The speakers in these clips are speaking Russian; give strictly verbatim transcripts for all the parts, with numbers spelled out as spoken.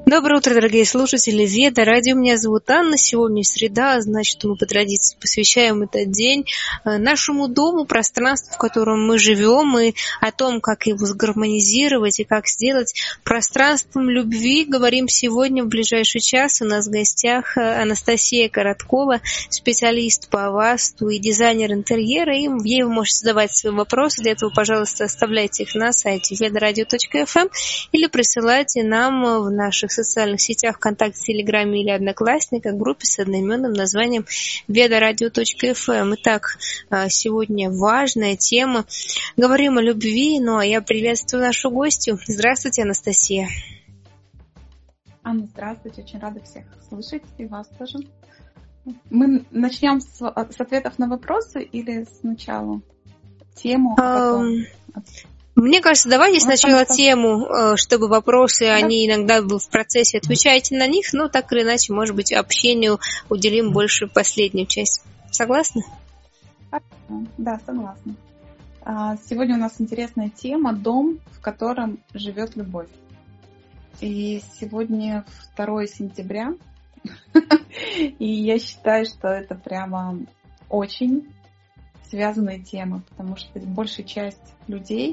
Доброе утро, дорогие слушатели Веда Радио. Меня зовут Анна. Сегодня среда, значит, мы по традиции посвящаем этот день нашему дому, пространству, в котором мы живем, и о том, как его сгармонизировать и как сделать пространством любви. Говорим сегодня в ближайший час. У нас в гостях Анастасия Короткова, специалист по АВАСТу и дизайнер интерьера. И ей вы можете задавать свои вопросы. Для этого, пожалуйста, оставляйте их на сайте ведарадио точка эф эм или присылайте нам в наших социальных сетях ВКонтакте, Телеграме или Одноклассниках группе с одноименным названием ведарадио точка эф эм. Итак, сегодня важная тема. Говорим о любви, ну а я приветствую нашу гостью. Здравствуйте, Анастасия. Анна, здравствуйте. Очень рада всех слышать и вас тоже. Мы начнем с, с ответов на вопросы или сначала тему, а потом... Мне кажется, давайте сначала тему, чтобы вопросы, да. Они иногда в процессе отвечаете на них, но так или иначе, может быть, общению уделим больше последнюю часть. Согласны? Да, согласна. Сегодня у нас интересная тема «Дом, в котором живет любовь». И сегодня второе сентября, и я считаю, что это прямо очень связанная тема, потому что большая часть людей...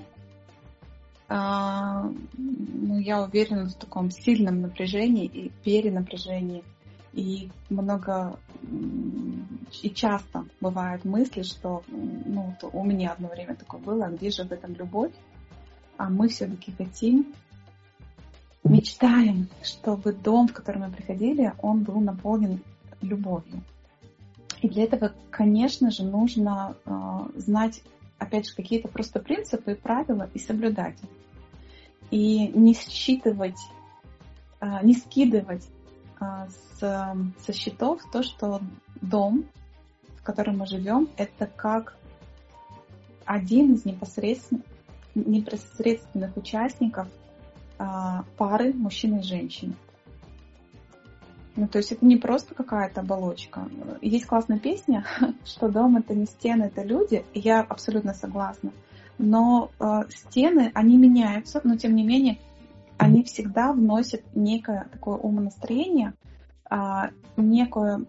ну, я уверена в таком сильном напряжении и перенапряжении. И много и часто бывают мысли, что ну, у меня одно время такое было, где же в этом любовь? А мы все-таки хотим, мечтаем, чтобы дом, в который мы приходили, он был наполнен любовью. И для этого, конечно же, нужно э, знать, опять же, какие-то просто принципы и правила и соблюдать их. И не считывать, не скидывать с, со счетов то, что дом, в котором мы живем, это как один из непосредственных, непосредственных участников пары мужчины и женщины. Ну, то есть это не просто какая-то оболочка. Есть классная песня, что дом — это не стены, это люди. И я абсолютно согласна. Но э, стены, они меняются, но тем не менее они всегда вносят некое такое умонастроение, э, некую,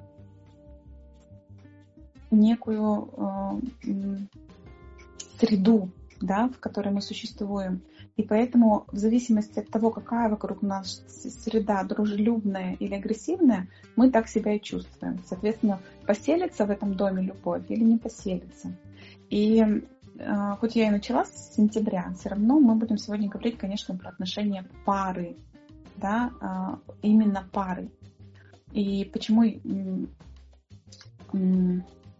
некую э, среду, да, в которой мы существуем. И поэтому в зависимости от того, какая вокруг нас среда, дружелюбная или агрессивная, мы так себя и чувствуем. Соответственно, поселится в этом доме любовь или не поселится. И э, хоть я и начала с сентября, все равно мы будем сегодня говорить, конечно, про отношения пары, да, э, именно пары. И почему... Э, э,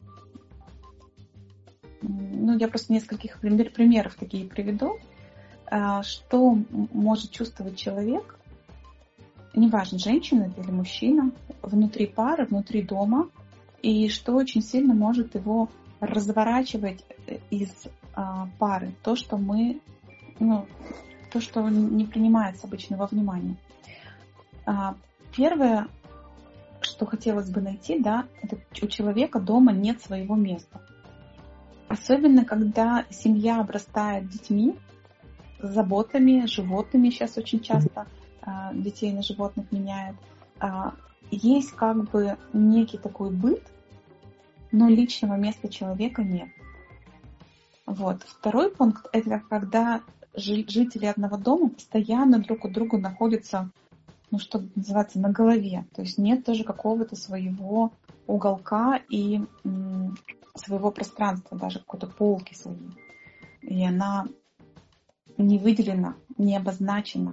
ну, я просто нескольких примеров такие приведу. Что может чувствовать человек, неважно, женщина это или мужчина, внутри пары, внутри дома, и что очень сильно может его разворачивать из а, пары, то, что мы, ну, то, что не принимается обычно во внимание. А, первое, что хотелось бы найти, да, это у человека дома нет своего места. Особенно, когда семья обрастает детьми, заботами, животными, сейчас очень часто а, детей на животных меняют. А, есть как бы некий такой быт, но личного места человека нет. Вот. Второй пункт — это когда жители одного дома постоянно друг у друга находятся, ну, что называется, на голове. То есть нет тоже какого-то своего уголка и м, своего пространства, даже какой-то полки своей. И она не выделена, не обозначена.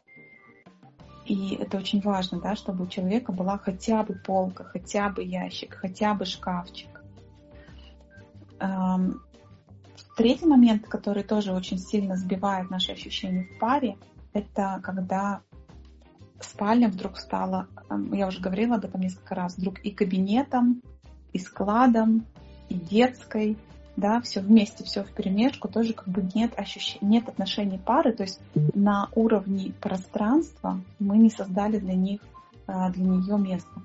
И это очень важно, да, чтобы у человека была хотя бы полка, хотя бы ящик, хотя бы шкафчик. Эм, третий момент, который тоже очень сильно сбивает наши ощущения в паре, это когда спальня вдруг стала, я уже говорила об этом несколько раз, вдруг и кабинетом, и складом, и детской, да, все вместе, все вперемешку, тоже как бы нет ощущения, нет отношений пары, то есть на уровне пространства мы не создали для них, для нее место.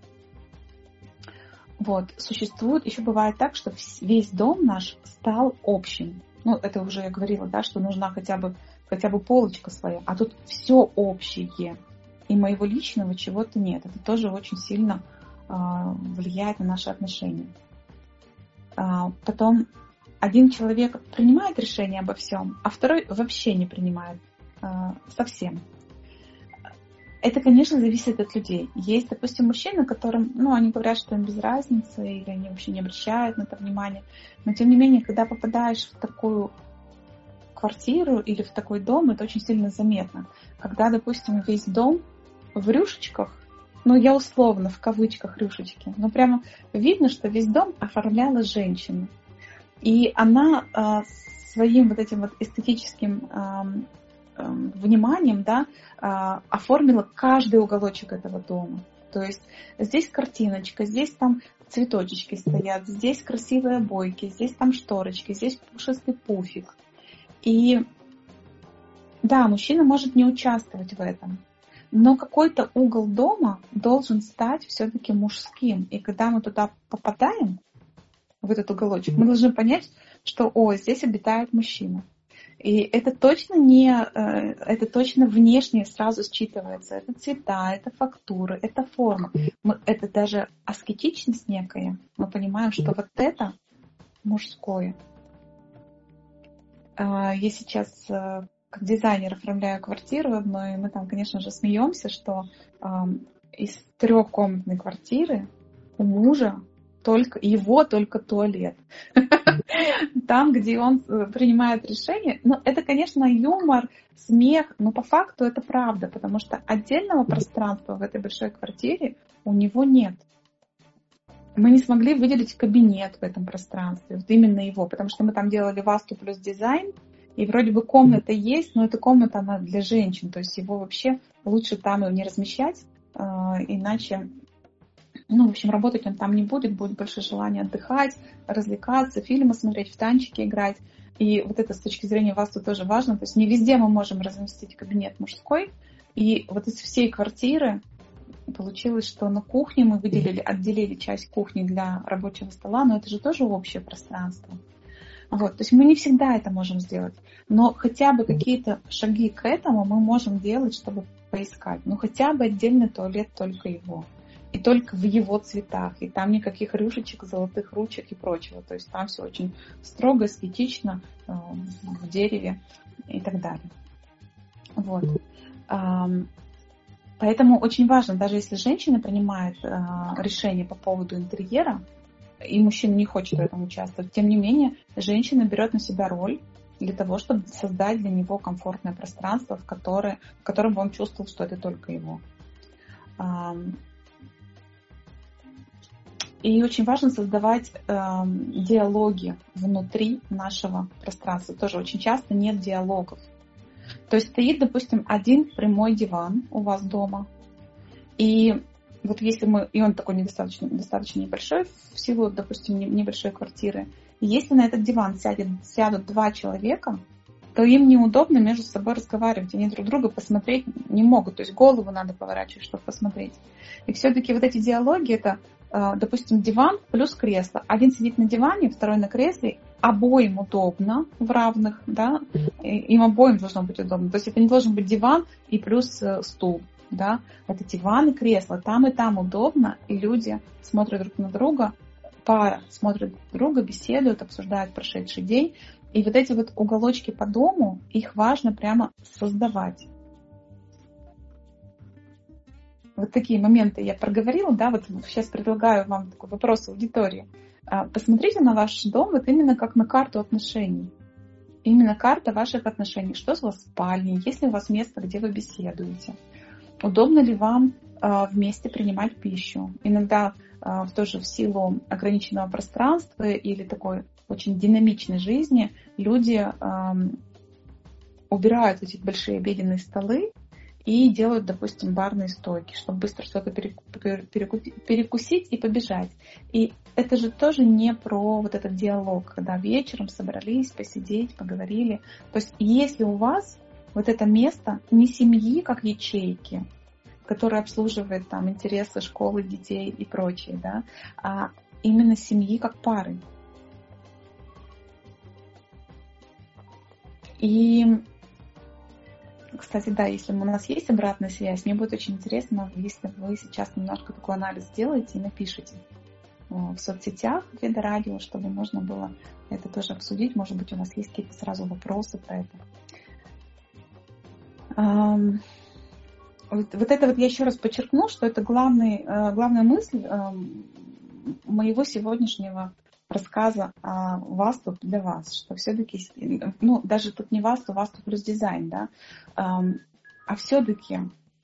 Вот, существует, еще бывает так, что весь дом наш стал общим. Ну, это уже я говорила, да, что нужна хотя бы, хотя бы полочка своя, а тут все общее. и моего личного чего-то нет. Это тоже очень сильно влияет на наши отношения. Потом один человек принимает решение обо всем, а второй вообще не принимает совсем. Это, конечно, зависит от людей. Есть, допустим, мужчины, которым, ну, они говорят, что им без разницы, или они вообще не обращают на это внимания. Но, тем не менее, когда попадаешь в такую квартиру или в такой дом, это очень сильно заметно. Когда, допустим, весь дом в рюшечках, ну, я условно, в кавычках рюшечки, но прямо видно, что весь дом оформляла женщина. И она э, своим вот этим вот эстетическим э, э, вниманием, да, э, оформила каждый уголочек этого дома. То есть здесь картиночка, здесь там цветочки стоят, здесь красивые обойки, здесь там шторочки, здесь пушистый пуфик. И да, мужчина может не участвовать в этом, но какой-то угол дома должен стать все-таки мужским. И когда мы туда попадаем, в этот уголочек, мы должны понять, что, о, здесь обитает мужчина. И это точно не, это точно внешне сразу считывается. Это цвета, это фактуры, это форма. Мы, это даже аскетичность некая. Мы понимаем, что вот это мужское. Я сейчас как дизайнер оформляю квартиру одну, и мы там, конечно же, смеемся, что из трехкомнатной квартиры у мужа только его только туалет. Там, где он принимает решение. Но это, конечно, юмор, смех, но по факту это правда, потому что отдельного пространства в этой большой квартире у него нет. Мы не смогли выделить кабинет в этом пространстве, вот именно его, потому что мы там делали васту плюс дизайн, и вроде бы комната есть, но эта комната, она для женщин, то есть его вообще лучше там его не размещать, иначе... Ну, в общем, работать он там не будет, будет больше желания отдыхать, развлекаться, фильмы смотреть, в танчики играть. И вот это с точки зрения васту тоже важно. То есть не везде мы можем разместить кабинет мужской. И вот из всей квартиры получилось, что на кухне мы выделили, отделили часть кухни для рабочего стола, но это же тоже общее пространство. Вот, то есть мы не всегда это можем сделать. Но хотя бы какие-то шаги к этому мы можем делать, чтобы поискать. Ну, хотя бы отдельный туалет только его. И только в его цветах. И там никаких рюшечек, золотых ручек и прочего. То есть там все очень строго, эстетично, в дереве и так далее. Вот. Поэтому очень важно, даже если женщина принимает решение по поводу интерьера, и мужчина не хочет в этом участвовать, тем не менее, женщина берет на себя роль для того, чтобы создать для него комфортное пространство, в, которое, в котором он чувствовал, что это только его. И очень важно создавать э, диалоги внутри нашего пространства. Тоже очень часто нет диалогов. То есть стоит, допустим, один прямой диван у вас дома. И вот если мы, и он такой недостаточно, достаточно небольшой, в силу, допустим, небольшой квартиры, и если на этот диван сядет, сядут два человека, то им неудобно между собой разговаривать. Они друг друга посмотреть не могут. То есть голову надо поворачивать, чтобы посмотреть. И все-таки вот эти диалоги, это, допустим, диван плюс кресло. Один сидит на диване, второй на кресле. Обоим удобно в равных, да, им обоим должно быть удобно. То есть это не должен быть диван и плюс стул, да. Это диван и кресло. Там и там удобно, и люди смотрят друг на друга, пара смотрит друг на друга, беседуют, обсуждают прошедший день. И вот эти вот уголочки по дому, их важно прямо создавать. Вот такие моменты я проговорила, да, вот сейчас предлагаю вам такой вопрос аудитории. Посмотрите на ваш дом вот именно как на карту отношений. Именно карта ваших отношений. Что у вас в спальне, есть ли у вас место, где вы беседуете. Удобно ли вам вместе принимать пищу. Иногда тоже в силу ограниченного пространства или такой очень динамичной жизни люди убирают эти большие обеденные столы и делают, допустим, барные стойки, чтобы быстро что-то перекусить и побежать. И это же тоже не про вот этот диалог, когда вечером собрались посидеть, поговорили. То есть если у вас вот это место не семьи, как ячейки, которая обслуживает там интересы школы, детей и прочее, да, а именно семьи как пары. И кстати, да, если у нас есть обратная связь, мне будет очень интересно, если вы сейчас немножко такой анализ сделаете и напишите в соцсетях Веда Радио, чтобы можно было это тоже обсудить. Может быть, у вас есть какие-то сразу вопросы про это. Вот, вот это вот я еще раз подчеркну, что это главный, главная мысль моего сегодняшнего рассказа о Васту для вас, что все-таки, ну, даже тут не Васту, Васту плюс дизайн, да, а все-таки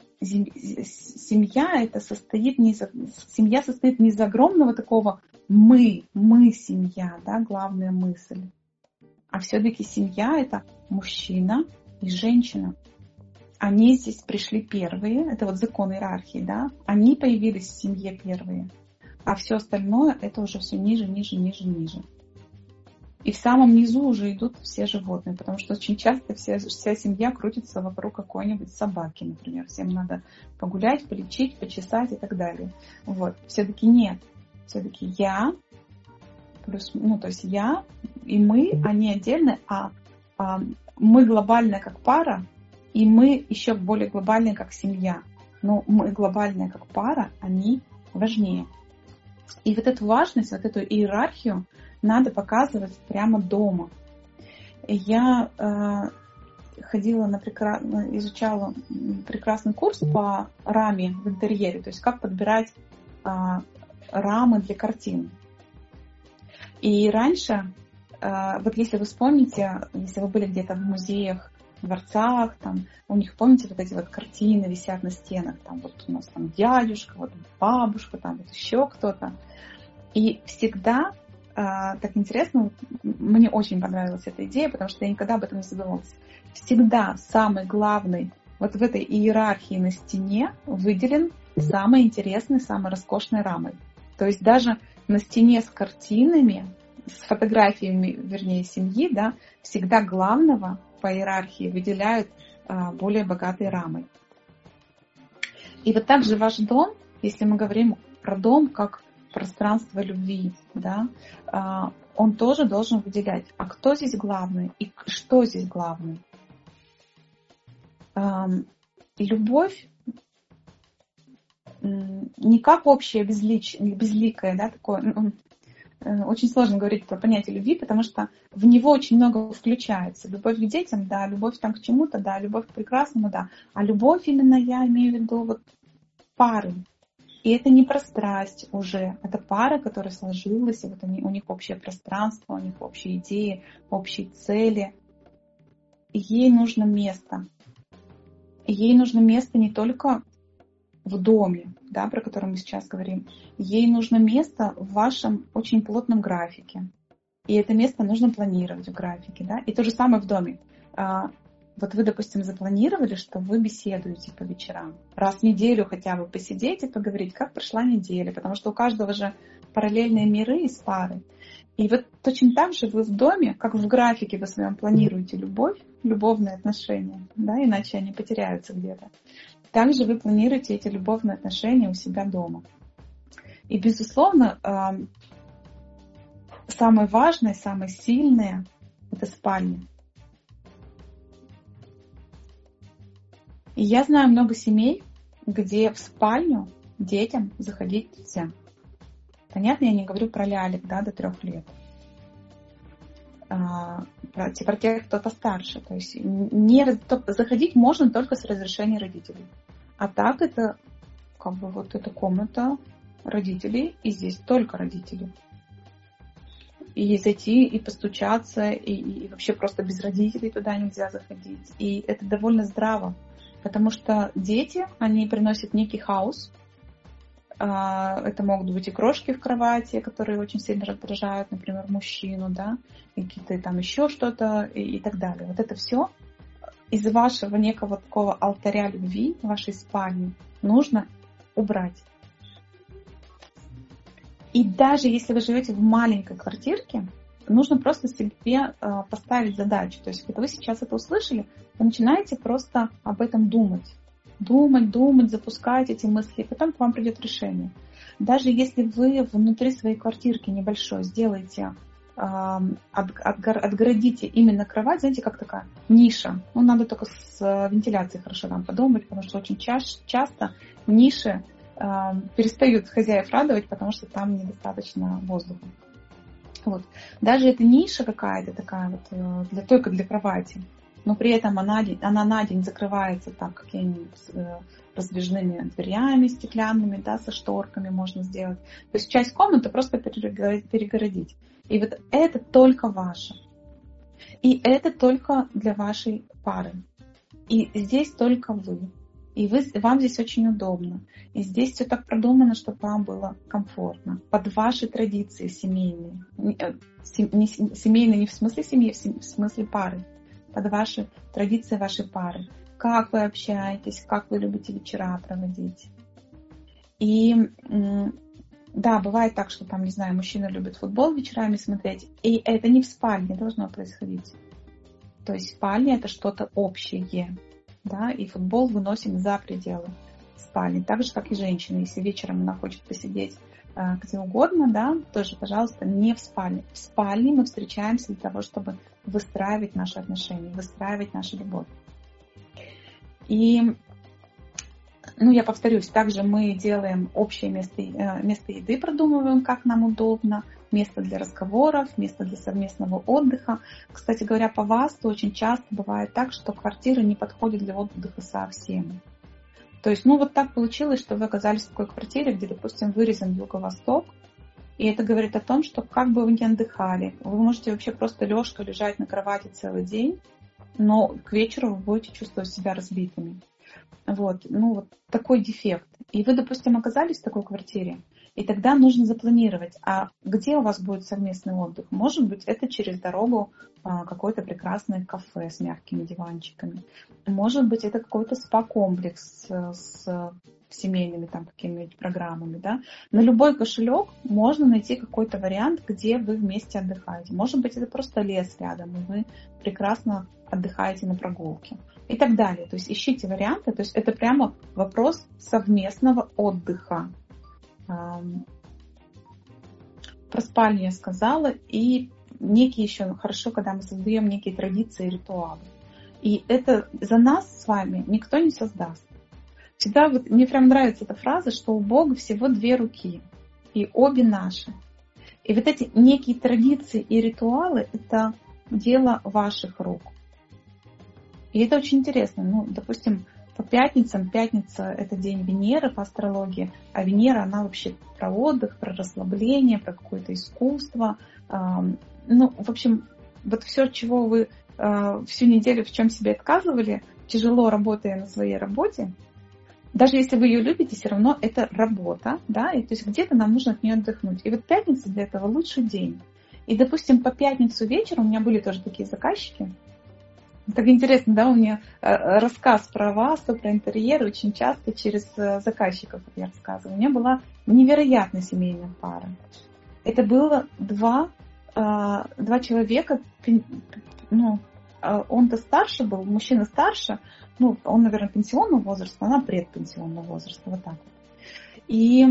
семья это состоит не из, семья состоит не из огромного такого мы, мы семья, да, главная мысль, а все-таки семья это мужчина и женщина. Они здесь пришли первые, это вот закон иерархии, да, они появились в семье первые. А все остальное это уже все ниже, ниже, ниже, ниже. И в самом низу уже идут все животные, потому что очень часто вся, вся семья крутится вокруг какой-нибудь собаки, например. Всем надо погулять, полечить, почесать и так далее. Вот. Все-таки нет. Все-таки я, плюс, ну, то есть я и мы, они отдельно, а, а мы глобальная как пара, и мы еще более глобальные как семья. Но мы глобальная как пара, они важнее. И вот эту важность, вот эту иерархию надо показывать прямо дома. Я э, ходила на прекра... изучала прекрасный курс по раме в интерьере, то есть как подбирать э, рамы для картин. И раньше, э, вот если вы вспомните, если вы были где-то в музеях, дворцах, там, у них, помните, вот эти вот картины висят на стенах, там вот у нас там дядюшка, вот бабушка, там вот еще кто-то. И всегда, э, так интересно, мне очень понравилась эта идея, потому что я никогда об этом не задумывалась. Всегда самый главный, вот в этой иерархии на стене выделен самый интересный, самой роскошной рамой. То есть даже на стене с картинами, с фотографиями, вернее, семьи, да, всегда главного по иерархии выделяют а, более богатой рамой. И вот также ваш дом, если мы говорим про дом как пространство любви, да, а, он тоже должен выделять, а кто здесь главный и что здесь главное. А, любовь не как общее безлич, безликое, да, такое. Очень сложно говорить про понятие любви, потому что в него очень много включается. Любовь к детям, да, любовь там к чему-то, да, любовь к прекрасному, да. А любовь именно я имею в виду вот пары. И это не про страсть уже. Это пара, которая сложилась, и вот они, у них общее пространство, у них общие идеи, общие цели. И ей нужно место. И ей нужно место не только в доме, да, про который мы сейчас говорим. Ей нужно место в вашем очень плотном графике. И это место нужно планировать в графике. Да? И то же самое в доме. Вот вы, допустим, запланировали, что вы беседуете по вечерам. Раз в неделю хотя бы посидеть и поговорить, как прошла неделя. Потому что у каждого же параллельные миры из пары. И вот точно так же вы в доме, как в графике вы своем планируете любовь, любовные отношения, да, иначе они потеряются где-то. Также вы планируете эти любовные отношения у себя дома. И, безусловно, самое важное, самое сильное – это спальня. И я знаю много семей, где в спальню детям заходить нельзя. Понятно, я не говорю про лялек, да, до трех лет. А, про, про тех, кто постарше. То есть не, то, заходить можно только с разрешения родителей. А так это как бы вот эта комната родителей, и здесь только родители. И зайти, и постучаться, и, и вообще просто без родителей туда нельзя заходить. И это довольно здраво, потому что дети, они приносят некий хаос. Это могут быть и крошки в кровати, которые очень сильно раздражают, например, мужчину, да, и какие-то там еще что-то и, и так далее. Вот это все из вашего некого такого алтаря любви, вашей спальни, нужно убрать. И даже если вы живете в маленькой квартирке, нужно просто себе поставить задачу. То есть, когда вы сейчас это услышали, вы начинаете просто об этом думать. Думать, думать, запускать эти мысли, и потом к вам придет решение. Даже если вы внутри своей квартирки небольшой сделаете отгородите именно кровать, знаете, как такая ниша. Ну, надо только с вентиляцией хорошо там подумать, потому что очень часто ниши перестают хозяев радовать, потому что там недостаточно воздуха. Вот. Даже эта ниша какая-то такая вот для, только для кровати, но при этом она, она на день закрывается там какими-нибудь раздвижными дверями стеклянными, да, со шторками можно сделать. То есть часть комнаты просто перегородить. И вот это только ваше. И это только для вашей пары. И здесь только вы. И вы, вам здесь очень удобно. И здесь все так продумано, чтобы вам было комфортно. Под ваши традиции семейные. Не, семейные не в смысле семьи, в смысле пары. Под ваши традиции вашей пары. Как вы общаетесь, как вы любите вечера проводить. И да, бывает так, что там, не знаю, мужчина любит футбол вечерами смотреть. И это не в спальне должно происходить. То есть спальня это что-то общее. Да, и футбол выносим за пределы спальни. Так же, как и женщина. Если вечером она хочет посидеть э, где угодно, да, тоже, пожалуйста, не в спальне. В спальне мы встречаемся для того, чтобы выстраивать наши отношения, выстраивать нашу любовь. И, ну, я повторюсь, также мы делаем общее место, э, место еды, продумываем, как нам удобно, место для разговоров, место для совместного отдыха. Кстати говоря, по ВАСТу очень часто бывает так, что квартира не подходит для отдыха совсем. То есть, ну вот так получилось, что вы оказались в такой квартире, где, допустим, вырезан юго-восток, и это говорит о том, что как бы вы ни отдыхали, вы можете вообще просто лёжкой лежать на кровати целый день, но к вечеру вы будете чувствовать себя разбитыми. Вот, ну вот такой дефект. И вы, допустим, оказались в такой квартире, и тогда нужно запланировать, а где у вас будет совместный отдых. Может быть, это через дорогу какое-то прекрасное кафе с мягкими диванчиками. Может быть, это какой-то спа-комплекс с семейными там какими-нибудь программами. Да? На любой кошелек можно найти какой-то вариант, где вы вместе отдыхаете. Может быть, это просто лес рядом, и вы прекрасно отдыхаете на прогулке. И так далее. То есть ищите варианты. То есть это прямо вопрос совместного отдыха. Про спальню я сказала, и некие еще, хорошо, когда мы создаем некие традиции и ритуалы. И это за нас с вами никто не создаст. Всегда вот, мне прям нравится эта фраза, что у Бога всего две руки, и обе наши. И вот эти некие традиции и ритуалы – это дело ваших рук. И это очень интересно. Ну, допустим, по пятницам, пятница – это день Венеры по астрологии, а Венера, она вообще про отдых, про расслабление, про какое-то искусство. Ну, в общем, вот все, чего вы всю неделю в чем себе отказывали, тяжело работая на своей работе, даже если вы ее любите, все равно это работа, да, и то есть где-то нам нужно от нее отдохнуть. И вот пятница для этого лучший день. И, допустим, по пятницу вечером у меня были тоже такие заказчики. Так интересно, да, у меня рассказ про вас, про интерьер очень часто через заказчиков я рассказываю. У меня была невероятная семейная пара. Это было два, два человека, ну, он-то старше был, мужчина старше, ну, он, наверное, пенсионного возраста, она предпенсионного возраста, вот так вот. И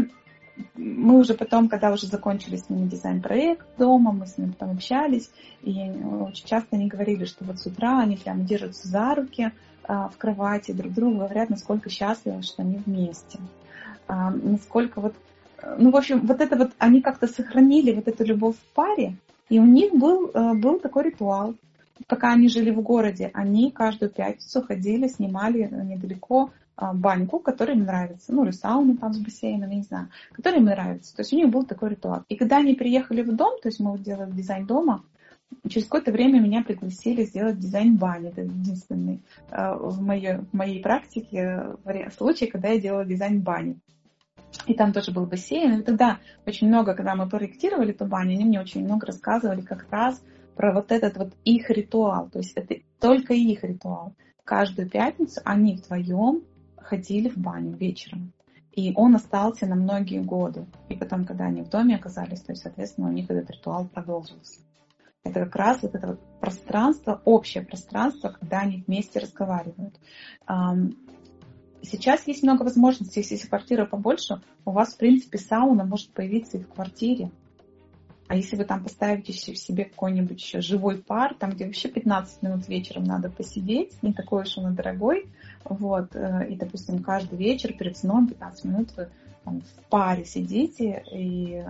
мы уже потом, когда уже закончили с ними дизайн-проект дома, мы с ними потом общались, и очень часто они говорили, что вот с утра они прямо держатся за руки а, в кровати, друг другу говорят, насколько счастливы, что они вместе. А, насколько вот, ну, в общем, вот это вот, они как-то сохранили вот эту любовь в паре, и у них был, был такой ритуал. Пока они жили в городе, они каждую пятницу ходили, снимали недалеко баньку, которая им нравится, ну или сауну там с бассейном, я не знаю, которая им нравится. То есть у них был такой ритуал. И когда они приехали в дом, то есть мы вот делали дизайн дома, через какое-то время меня пригласили сделать дизайн бани. Это единственный в моей, в моей практике случай, когда я делала дизайн бани. И там тоже был бассейн. И тогда очень много, когда мы проектировали эту баню, они мне очень много рассказывали как раз про вот этот вот их ритуал. То есть это только их ритуал. Каждую пятницу они вдвоем ходили в баню вечером. И он остался на многие годы. И потом, когда они в доме оказались, то есть, соответственно, у них этот ритуал продолжился. Это как раз вот это вот пространство, общее пространство, когда они вместе разговаривают. Сейчас есть много возможностей. Если квартира побольше, у вас, в принципе, сауна может появиться и в квартире. А если вы там поставите себе какой-нибудь еще живой пар, там, где вообще пятнадцать минут вечером надо посидеть, не такой уж он и дорогой, вот, и, допустим, каждый вечер перед сном пятнадцать минут вы там, в паре сидите, и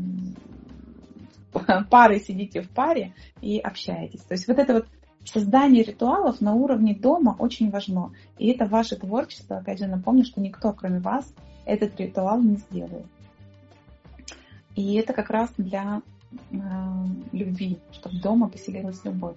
э, парой сидите в паре и общаетесь. То есть вот это вот создание ритуалов на уровне дома очень важно. И это ваше творчество. Опять же, напомню, что никто, кроме вас, этот ритуал не сделает. И это как раз для э, любви, чтобы дома поселилась любовь.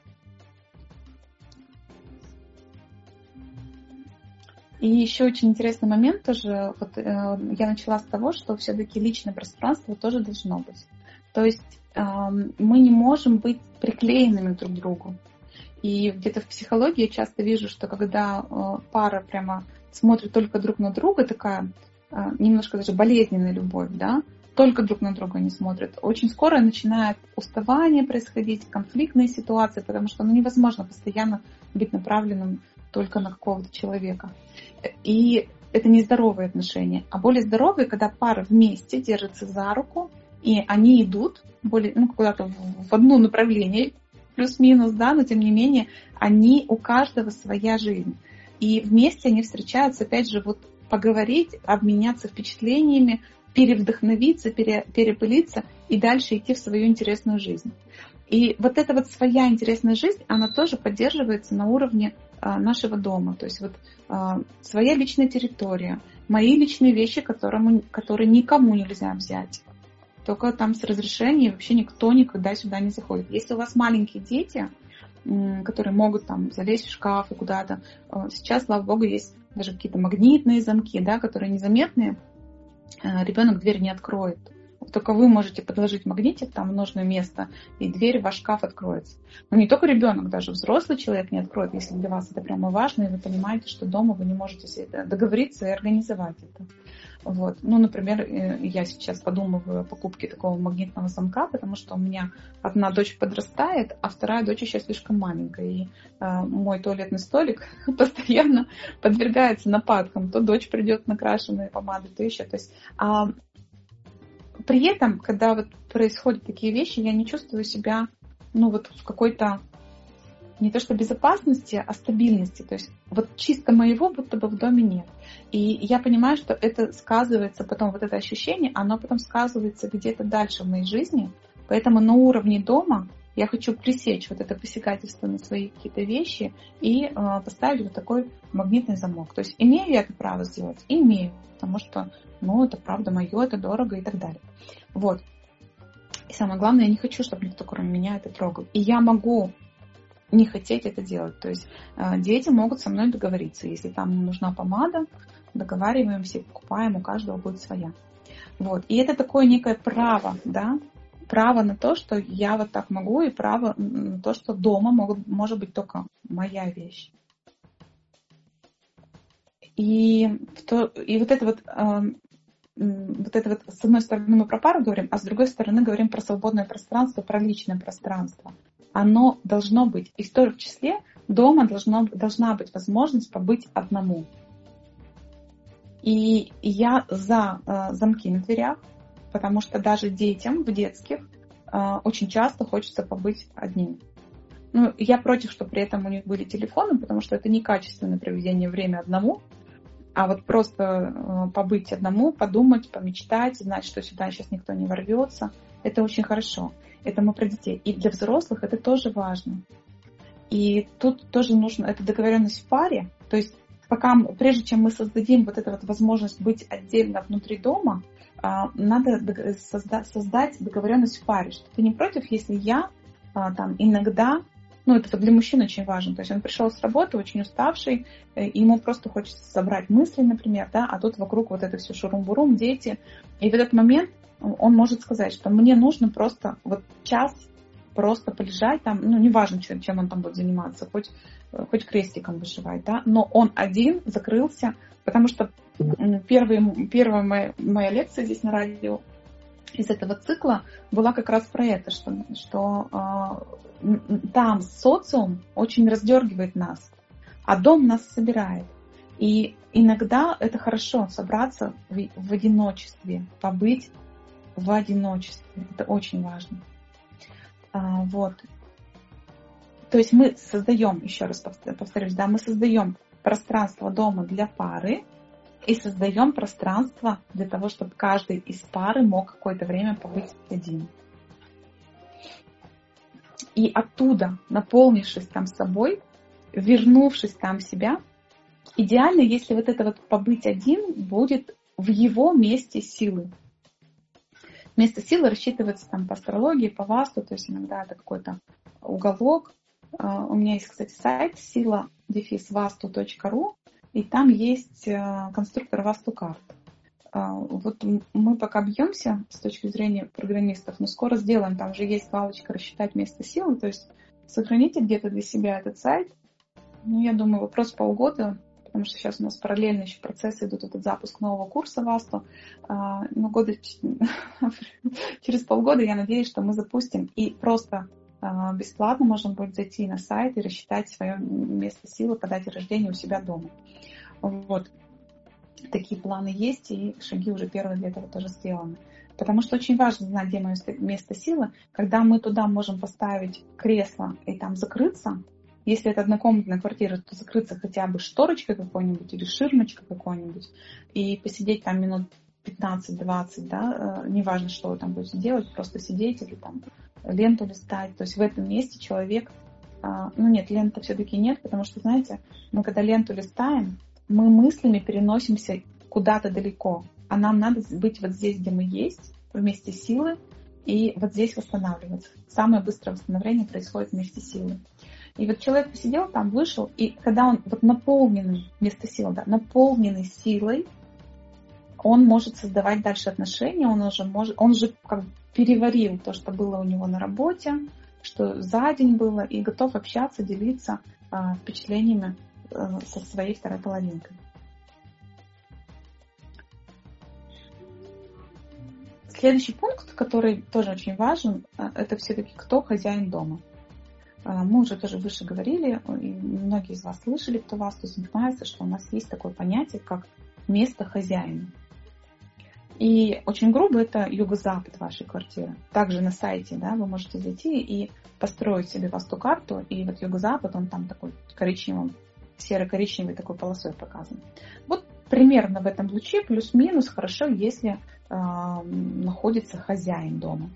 И еще очень интересный момент тоже. Вот, э, я начала с того, что все-таки личное пространство тоже должно быть. То есть э, мы не можем быть приклеенными друг к другу. И где-то в психологии я часто вижу, что когда э, пара прямо смотрит только друг на друга, такая э, немножко даже болезненная любовь, да, только друг на друга не смотрят, очень скоро начинает уставание происходить, конфликтные ситуации, потому что ну, невозможно постоянно быть направленным только на какого-то человека. И это нездоровые отношения. А более здоровые, когда пара вместе держится за руку, и они идут более, ну, куда-то в, в одно направление, плюс-минус, да, но тем не менее, они, у каждого своя жизнь. И вместе они встречаются, опять же, вот поговорить, обменяться впечатлениями, перевдохновиться, пере, перепылиться и дальше идти в свою интересную жизнь. И вот эта вот своя интересная жизнь, она тоже поддерживается на уровне а, нашего дома. То есть вот а, своя личная территория, мои личные вещи, которым, которые никому нельзя взять. Только там с разрешения вообще никто никогда сюда не заходит. Если у вас маленькие дети, которые могут там залезть в шкаф и куда-то, сейчас, слава богу, есть даже какие-то магнитные замки, да, которые незаметные, ребенок дверь не откроет. Только вы можете подложить магнитик там в нужное место, и дверь в ваш шкаф откроется. Но не только ребенок, даже взрослый человек не откроет, если для вас это прямо важно, и вы понимаете, что дома вы не можете договориться и организовать это. Вот. Ну, например, я сейчас подумываю о покупке такого магнитного замка, потому что у меня одна дочь подрастает, а вторая дочь еще слишком маленькая. И э, мой туалетный столик постоянно подвергается нападкам. То дочь придет накрашенной помадой, то еще. То есть, а, при этом, когда вот происходят такие вещи, я не чувствую себя ну, вот в какой-то не то что безопасности, а стабильности. То есть вот чисто моего будто бы в доме нет. И я понимаю, что это сказывается потом, вот это ощущение, оно потом сказывается где-то дальше в моей жизни. Поэтому на уровне дома я хочу пресечь вот это посягательство на свои какие-то вещи и э, поставить вот такой магнитный замок. То есть имею я это право сделать? Имею. Потому что, ну, это правда мое, это дорого и так далее. Вот. И самое главное, я не хочу, чтобы никто кроме меня это трогал. И я могу не хотеть это делать. То есть э, дети могут со мной договориться. Если там нужна помада, договариваемся, покупаем, у каждого будет своя. Вот. И это такое некое право, да, право на то, что я вот так могу, и право на то, что дома могут, может быть только моя вещь. И, то, и вот это вот, э, вот это вот, с одной стороны мы про пару говорим, а с другой стороны говорим про свободное пространство, про личное пространство. Оно должно быть. И в том числе дома должно, должна быть возможность побыть одному. И я за э, замки на дверях, потому что даже детям в детских э, очень часто хочется побыть одним. Ну, я против, чтобы при этом у них были телефоны, потому что это некачественное проведение времени одному, а вот просто э, побыть одному, подумать, помечтать, знать, что сюда сейчас никто не ворвется, это очень хорошо. Это мы про детей. И для взрослых это тоже важно. И тут тоже нужно, это договоренность в паре. То есть пока, прежде чем мы создадим вот эту вот возможность быть отдельно внутри дома, надо создать договоренность в паре, что ты не против, если я там иногда, ну это для мужчин очень важно, то есть он пришел с работы очень уставший, и ему просто хочется собрать мысли, например, да, а тут вокруг вот это все шурум-бурум, дети, и в этот момент он может сказать, что мне нужно просто вот час просто полежать там, ну, неважно, чем, чем он там будет заниматься, хоть, хоть крестиком вышивать, да, но он один закрылся, потому что первый, первая моя, моя лекция здесь на радио из этого цикла была как раз про это, что, что э, там социум очень раздергивает нас, а дом нас собирает. И иногда это хорошо собраться в, в одиночестве, побыть в одиночестве. Это очень важно. А, вот. То есть мы создаем, еще раз повторюсь, да, мы создаем пространство дома для пары и создаем пространство для того, чтобы каждый из пары мог какое-то время побыть один. И оттуда, наполнившись там собой, вернувшись там в себя, идеально, если вот это вот побыть один будет в его месте силы. Место силы рассчитывается там по астрологии, по васту, то есть иногда это какой-то уголок. У меня есть, кстати, сайт сила дефис васту точка ру, и там есть конструктор васту-карт. Вот мы пока бьемся с точки зрения программистов, но скоро сделаем, там же есть галочка «Рассчитать место силы», то есть сохраните где-то для себя этот сайт. Ну, я думаю, вопрос полгода, потому что сейчас у нас параллельно еще процессы идут, этот запуск нового курса Васту. Ну, года через полгода я надеюсь, что мы запустим и просто бесплатно можно будет зайти на сайт и рассчитать свое место силы по дате рождения у себя дома. Вот. Такие планы есть, и шаги уже первые для этого тоже сделаны. Потому что очень важно знать, где мое место силы. Когда мы туда можем поставить кресло и там закрыться, если это однокомнатная квартира, то закрыться хотя бы шторочкой какой-нибудь или ширмочкой какой-нибудь и посидеть там минут пятнадцать-двадцать, да, неважно, что вы там будете делать, просто сидеть или там ленту листать. То есть в этом месте человек, ну нет, ленты все-таки нет, потому что, знаете, мы когда ленту листаем, мы мыслями переносимся куда-то далеко, а нам надо быть вот здесь, где мы есть, вместе силы, и вот здесь восстанавливаться. Самое быстрое восстановление происходит вместе силы. И вот человек посидел там, вышел, и когда он вот наполненный, вместо силы, да, наполненный силой, он может создавать дальше отношения, он уже может, он же как бы переварил то, что было у него на работе, что за день было, и готов общаться, делиться а, впечатлениями а, со своей второй половинкой. Следующий пункт, который тоже очень важен, это все-таки кто хозяин дома. Мы уже тоже выше говорили, и многие из вас слышали, кто вас тут занимается, что у нас есть такое понятие, как место хозяина. И очень грубо это юго-запад вашей квартиры. Также на сайте, да, вы можете зайти и построить себе васту-карту, и вот юго-запад, он там такой коричневым, серо-коричневой такой полосой показан. Вот примерно в этом луче плюс-минус хорошо, если э, находится хозяин дома.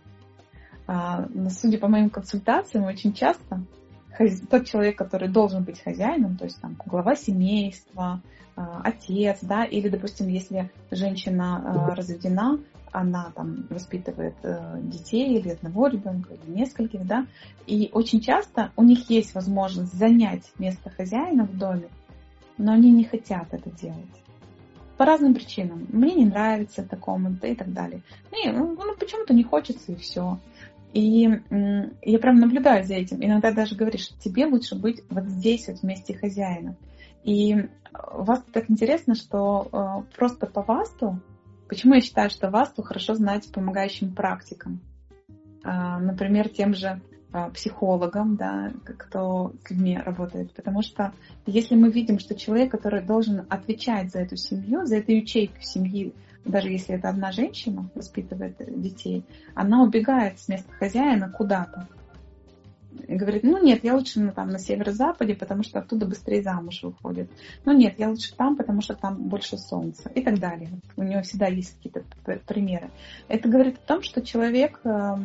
А, судя по моим консультациям, очень часто тот человек, который должен быть хозяином, то есть там глава семейства, отец, да, или, допустим, если женщина разведена, она там воспитывает детей или одного ребенка, или нескольких, да, и очень часто у них есть возможность занять место хозяина в доме, но они не хотят это делать. По разным причинам. Мне не нравится такому, да, и так далее. И, ну, почему-то не хочется, и все. И я прям наблюдаю за этим. Иногда даже говоришь, что тебе лучше быть вот здесь, вот вместе хозяина. И у вас так интересно, что э, просто по васту, почему я считаю, что васту хорошо знать помогающим практикам. Э, например, тем же э, психологам, да, кто с людьми работает. Потому что если мы видим, что человек, который должен отвечать за эту семью, за эту ячейку семьи, даже если это одна женщина воспитывает детей, она убегает с места хозяина куда-то. И говорит, ну нет, я лучше ну, там, на северо-западе, потому что оттуда быстрее замуж выходит. Ну нет, я лучше там, потому что там больше солнца и так далее. У него всегда есть какие-то примеры. Это говорит о том, что человек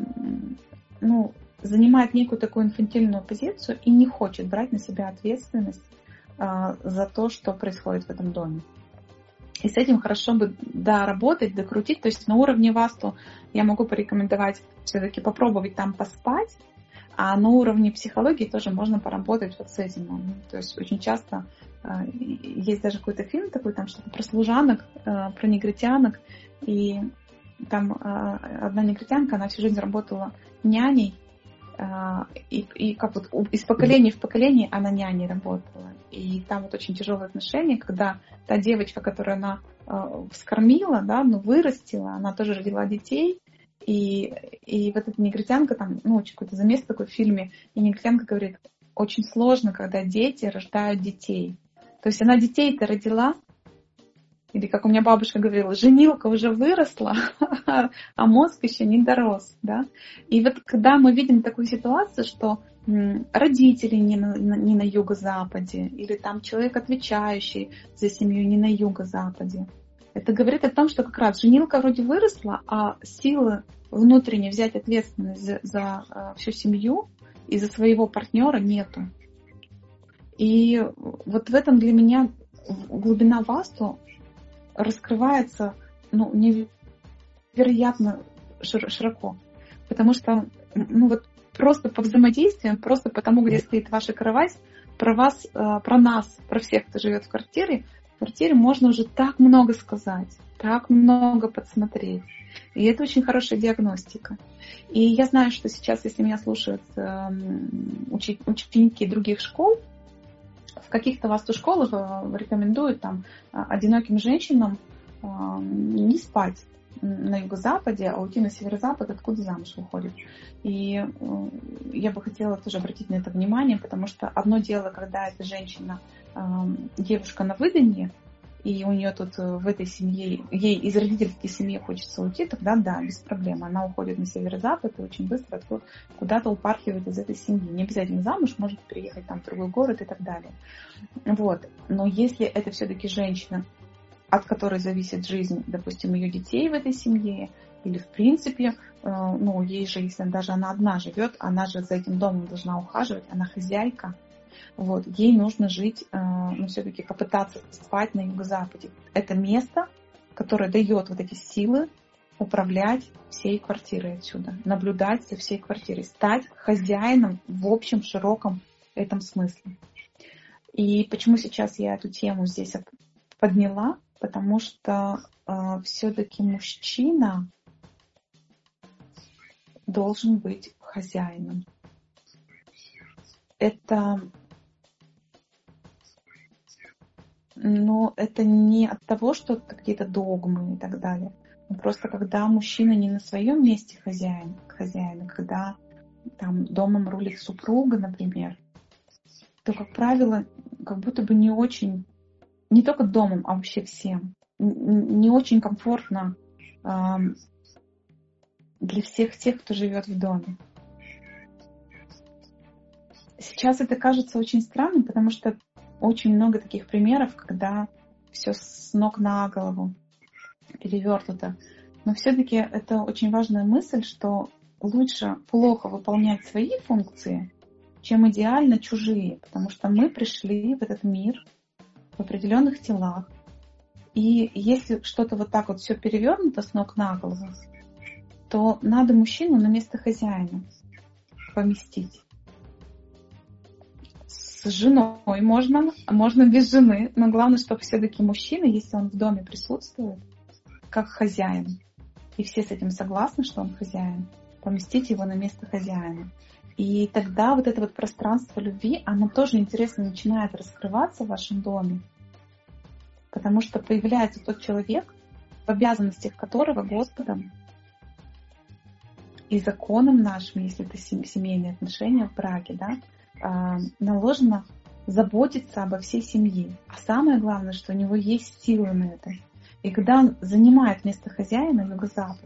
ну, занимает некую такую инфантильную позицию и не хочет брать на себя ответственность за то, что происходит в этом доме. И с этим хорошо бы доработать, докрутить. То есть на уровне васту я могу порекомендовать все-таки попробовать там поспать, а на уровне психологии тоже можно поработать вот с этим. То есть очень часто э, есть даже какой-то фильм такой, там что-то про служанок, э, про негритянок. И там э, одна негритянка, она всю жизнь работала няней. Э, и, и как вот из поколения в поколение она няней работала. И там вот очень тяжелые отношения, когда та девочка, которую она э, вскормила, да, ну, вырастила, она тоже родила детей. И, и вот эта негритянка, там, ну, какой-то замес такой в фильме, и негритянка говорит, очень сложно, когда дети рождают детей. То есть она детей-то родила, и Или, как у меня бабушка говорила, женилка уже выросла, а мозг еще не дорос. Да? И вот когда мы видим такую ситуацию, что родители не на, не на юго-западе, или там человек, отвечающий за семью, не на юго-западе, это говорит о том, что как раз женилка вроде выросла, а силы внутренне взять ответственность за, за э, всю семью и за своего партнера нету. И вот в этом для меня глубина васту раскрывается ну, невероятно широко. Потому что ну, вот просто по взаимодействию, просто потому, где стоит ваша кровать, про вас, э, про нас, про всех, кто живет в квартире, в квартире можно уже так много сказать, так много подсмотреть. И это очень хорошая диагностика. И я знаю, что сейчас, если меня слушают э, учи, ученики других школ, в каких-то васту-школах рекомендуют там, одиноким женщинам э, не спать на юго-западе, а уйти на северо-запад, откуда замуж выходит. И э, я бы хотела тоже обратить на это внимание, потому что одно дело, когда эта женщина, э, девушка на выданье, и у нее тут в этой семье, ей из родительской семьи хочется уйти, тогда да, без проблем. Она уходит на северо-запад и очень быстро куда-то упархивает из этой семьи. Не обязательно замуж, может переехать там в другой город и так далее. Вот. Но если это все-таки женщина, от которой зависит жизнь, допустим, ее детей в этой семье, или в принципе, ну, ей же, если даже она одна живет, она же за этим домом должна ухаживать, она хозяйка, вот, ей нужно жить, ну, все-таки попытаться спать на юго-западе. Это место, которое дает вот эти силы управлять всей квартирой отсюда, наблюдать за всей квартирой, стать хозяином в общем широком этом смысле. И почему сейчас я эту тему здесь подняла? Потому что э, все-таки мужчина должен быть хозяином. Это, но это не от того, что это какие-то догмы и так далее. Но просто когда мужчина не на своем месте хозяин, хозяин, когда там домом рулит супруга, например, то, как правило, как будто бы не очень, не только домом, а вообще всем, не очень комфортно э, для всех тех, кто живет в доме. Сейчас это кажется очень странным, потому что очень много таких примеров, когда все с ног на голову перевернуто. Но все-таки это очень важная мысль, что лучше плохо выполнять свои функции, чем идеально чужие, потому что мы пришли в этот мир в определенных телах. И если что-то вот так вот все перевернуто с ног на голову, то надо мужчину на место хозяина поместить. С женой можно, можно без жены, но главное, чтобы все-таки мужчина, если он в доме присутствует, как хозяин, и все с этим согласны, что он хозяин, поместить его на место хозяина. И тогда вот это вот пространство любви, оно тоже интересно начинает раскрываться в вашем доме, потому что появляется тот человек, в обязанностях которого Господом и законом нашим, если это семейные отношения в браке, да, наложено заботиться обо всей семье. А самое главное, что у него есть силы на это. И когда он занимает место хозяина юго-запад,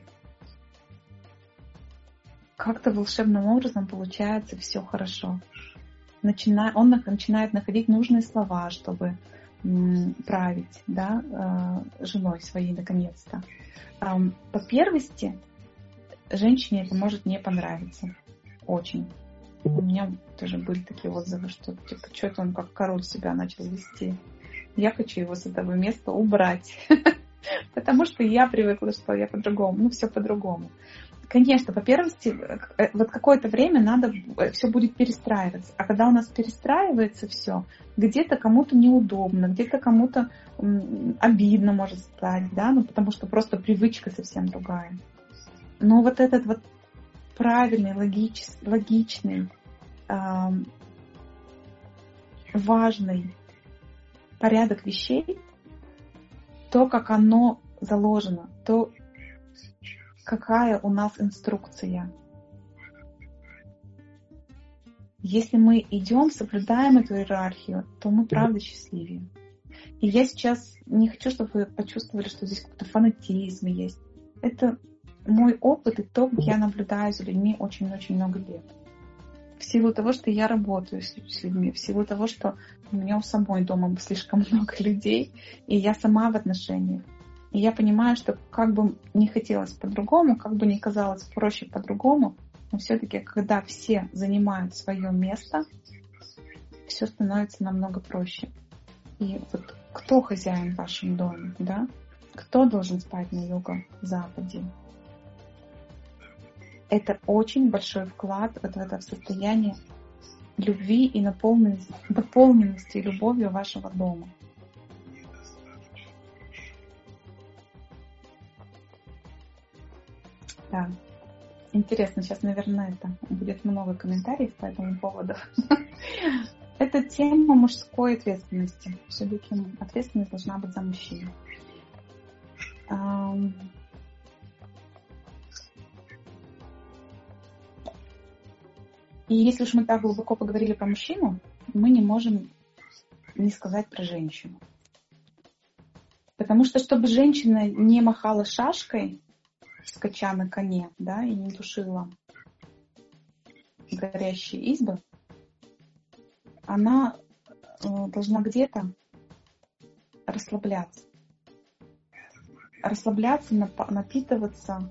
как-то волшебным образом получается все хорошо. Начина... Он начинает находить нужные слова, чтобы м, править, да, э, женой своей наконец-то. А, по первости, женщине это может не понравиться. Очень. У меня тоже были такие отзывы, что типа, что-то он как король себя начал вести. Я хочу его с этого места убрать. Потому что я привыкла, что я по-другому. Ну, все по-другому. Конечно, по первости, вот какое-то время надо, все будет перестраиваться. А когда у нас перестраивается все, где-то кому-то неудобно, где-то кому-то м, обидно может стать, да, ну, потому что просто привычка совсем другая. Но вот этот вот правильный, логич, логичный, э, важный порядок вещей, то, как оно заложено, то, какая у нас инструкция. Если мы идем, соблюдаем эту иерархию, то мы правда счастливее. И я сейчас не хочу, чтобы вы почувствовали, что здесь какой-то фанатизм есть. Это мой опыт и то, как я наблюдаю за людьми очень-очень много лет. В силу того, что я работаю с, с людьми, в силу того, что у меня у самой дома слишком много людей, и я сама в отношениях. И я понимаю, что как бы не хотелось по-другому, как бы не казалось проще по-другому, но все-таки, когда все занимают свое место, все становится намного проще. И вот кто хозяин в вашем доме, да? Кто должен спать на юго-западе? Это очень большой вклад вот в это состояние любви и наполненности, наполненности любовью вашего дома. Да. Интересно, сейчас, наверное, это будет много комментариев по этому поводу. Это тема мужской ответственности. Все-таки ответственность должна быть за мужчину. И если уж мы так глубоко поговорили про мужчину, мы не можем не сказать про женщину. Потому что, чтобы женщина не махала шашкой, скача на коне, да, и не тушила горящие избы, она должна где-то расслабляться. Расслабляться, напитываться,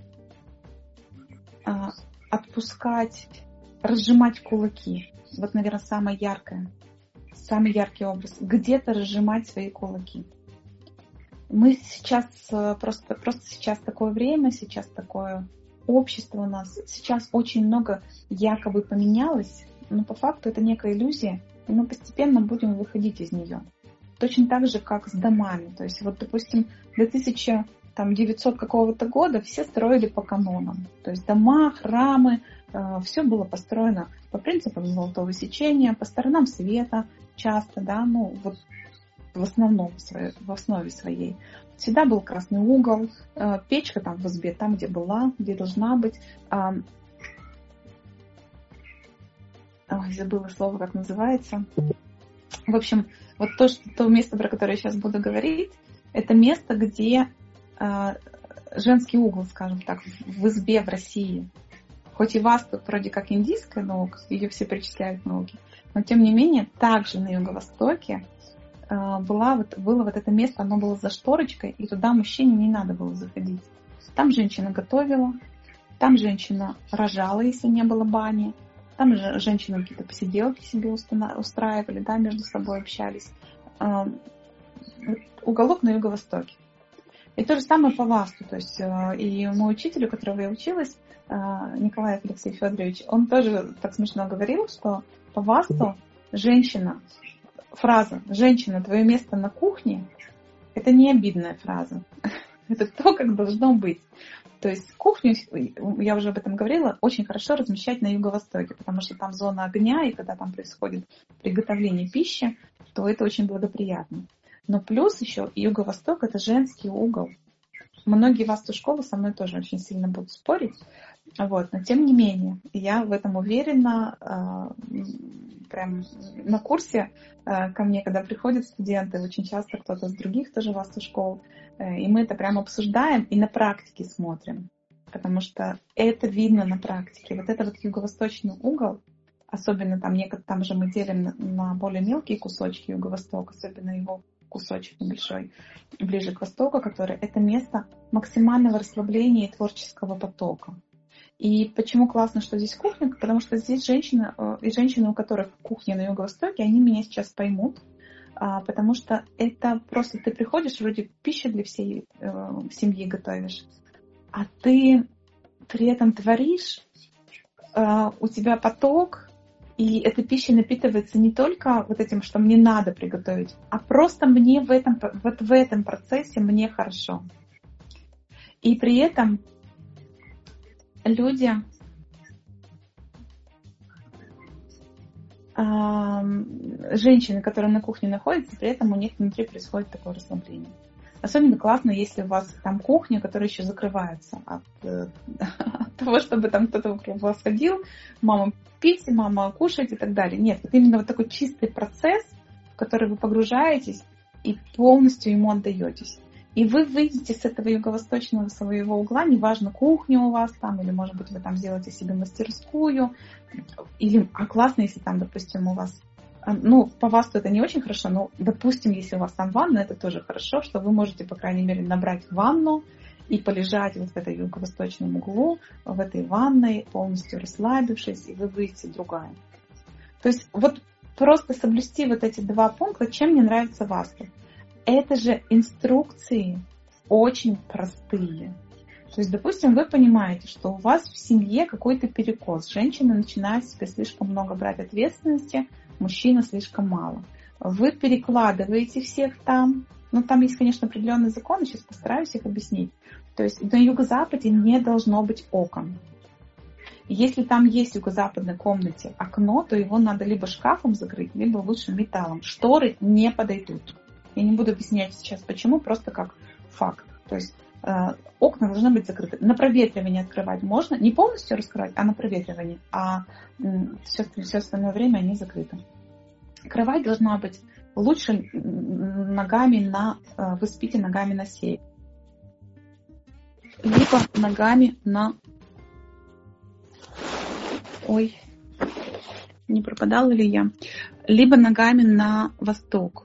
отпускать, разжимать кулаки. Вот, наверное, самое яркое, самый яркий образ. Где-то разжимать свои кулаки. Мы сейчас, просто, просто сейчас такое время, сейчас такое общество у нас. Сейчас очень много якобы поменялось, но по факту это некая иллюзия, и мы постепенно будем выходить из нее. Точно так же, как с домами. То есть, вот, допустим, до тысяча девятисотого какого-то года все строили по канонам. То есть дома, храмы, э, все было построено по принципам золотого сечения, по сторонам света часто, да, ну вот в основном, в основе своей. Всегда был красный угол, э, печка там в избе, там, где была, где должна быть. Э, ой, забыла слово, как называется. В общем, вот то, что, то место, про которое я сейчас буду говорить, это место, где э, женский угол, скажем так, в избе в России. Хоть и Васту вроде как индийская наука, ее все причисляют к науке, но тем не менее, также на Юго-Востоке э, была, вот, было вот это место, оно было за шторочкой, и туда мужчине не надо было заходить. Там женщина готовила, там женщина рожала, если не было бани. Там же женщины какие-то посиделки себе устраивали, да, между собой общались. Уголок на Юго-Востоке. И то же самое по Васту. То есть и мой учитель, у которого я училась, Николай Алексей Федорович, он тоже так смешно говорил, что по Васту женщина, фраза «женщина, твое место на кухне» — это не обидная фраза. Это то, как должно быть. То есть кухню, я уже об этом говорила, очень хорошо размещать на Юго-Востоке, потому что там зона огня, и когда там происходит приготовление пищи, то это очень благоприятно. Но плюс еще Юго-Восток — это женский угол. Многие васту-школы со мной тоже очень сильно будут спорить. Вот. Но тем не менее, я в этом уверена. Прям на курсе ко мне, когда приходят студенты, очень часто кто-то с других тоже васту-школ, и мы это прямо обсуждаем и на практике смотрим. Потому что это видно на практике. Вот это вот юго-восточный угол, особенно там, там же мы делим на более мелкие кусочки юго-восток, особенно его кусочек небольшой, ближе к востоку, который это место максимального расслабления и творческого потока. И почему классно, что здесь кухня? Потому что здесь женщины, и женщины, у которых кухня на Юго-Востоке, они меня сейчас поймут, потому что это просто ты приходишь, вроде пищу для всей э, семьи готовишь, а ты при этом творишь, э, у тебя поток, и эта пища напитывается не только вот этим, что мне надо приготовить, а просто мне в этом, вот в этом процессе мне хорошо. И при этом люди, женщины, которые на кухне находятся, при этом у них внутри происходит такое расслабление. Особенно классно, если у вас там кухня, которая еще закрывается от, от того, чтобы там кто-то вокруг вас ходил, мама пить, мама кушать и так далее. Нет, вот именно вот такой чистый процесс, в который вы погружаетесь, и полностью ему отдаетесь. И вы выйдете с этого юго-восточного своего угла, неважно, кухня у вас там, или, может быть, вы там сделаете себе мастерскую, или, а классно, если там, допустим, у вас, ну, по васту это не очень хорошо, но, допустим, если у вас там ванна, это тоже хорошо, что вы можете, по крайней мере, набрать ванну и полежать вот в этой юго-восточном углу, в этой ванной, полностью расслабившись, и вы выйдете другая. То есть вот просто соблюсти вот эти два пункта, чем мне нравится васту. Это же инструкции очень простые. То есть, допустим, вы понимаете, что у вас в семье какой-то перекос. Женщина начинает себе слишком много брать ответственности, мужчина слишком мало. Вы перекладываете всех там. Ну, там есть, конечно, определенные законы, сейчас постараюсь их объяснить. То есть на юго-западе не должно быть окон. Если там есть в юго-западной комнате окно, то его надо либо шкафом закрыть, либо лучше металлом. Шторы не подойдут. Я не буду объяснять сейчас почему, просто как факт. То есть э, окна должны быть закрыты. На проветривание открывать можно, не полностью раскрывать, а на проветривание, а э, все, все остальное время они закрыты. Кровать должна быть лучше ногами на, э, вы спите ногами на север, либо ногами на, ой, не пропадала ли я, либо ногами на восток.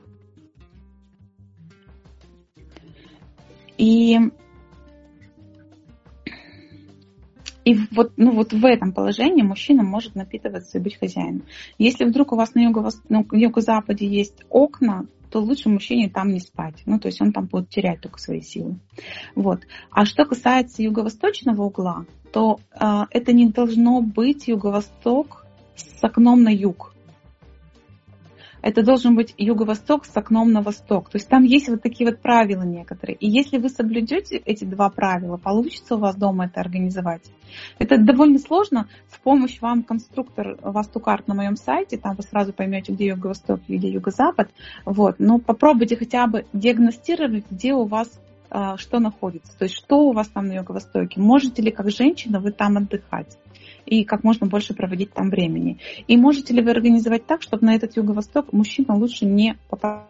И, и вот, ну, вот в этом положении мужчина может напитываться и быть хозяином. Если вдруг у вас на юго-западе есть окна, то лучше мужчине там не спать. Ну, то есть он там будет терять только свои силы. Вот. А что касается юго-восточного угла, то э, это не должно быть юго-восток с окном на юг. Это должен быть юго-восток с окном на восток. То есть там есть вот такие вот правила некоторые. И если вы соблюдете эти два правила, получится у вас дома это организовать. Это довольно сложно. В помощь вам конструктор Васту-карт на моем сайте. Там вы сразу поймете, где юго-восток и где юго-запад. Вот. Но попробуйте хотя бы диагностировать, где у вас а, что находится. То есть что у вас там на юго-востоке. Можете ли как женщина вы там отдыхать? И как можно больше проводить там времени. И можете ли вы организовать так, чтобы на этот юго-восток мужчина лучше не попал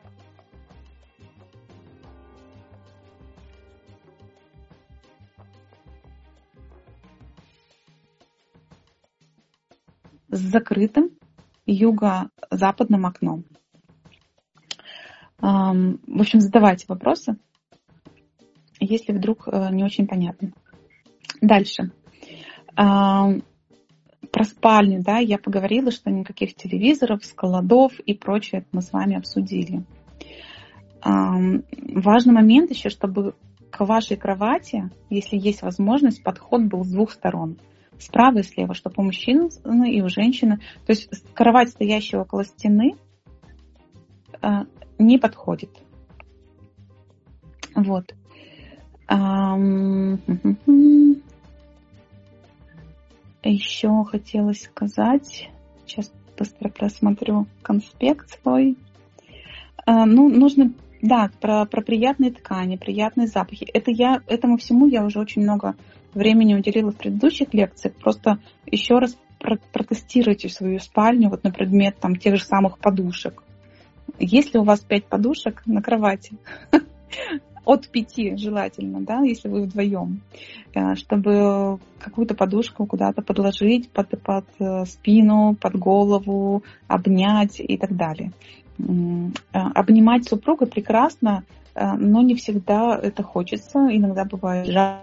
с закрытым юго-западным окном. В общем, задавайте вопросы, если вдруг не очень понятно. Дальше. Про спальню, да, я поговорила, что никаких телевизоров, складов и прочее мы с вами обсудили. Важный момент еще, чтобы к вашей кровати, если есть возможность, подход был с двух сторон. Справа и слева, чтобы у мужчины и у женщины. То есть кровать, стоящая около стены, не подходит. Вот. Еще хотелось сказать, сейчас быстро просмотрю конспект свой. Ну, нужно, да, про, про приятные ткани, приятные запахи. Это я, этому всему я уже очень много времени уделила в предыдущих лекциях. Просто еще раз протестируйте свою спальню вот на предмет там, тех же самых подушек. Если у вас пять подушек на кровати, от пяти желательно, да, если вы вдвоем, чтобы какую-то подушку куда-то подложить под, под спину, под голову, обнять и так далее. Обнимать супруга прекрасно, но не всегда это хочется. Иногда бывает жарко.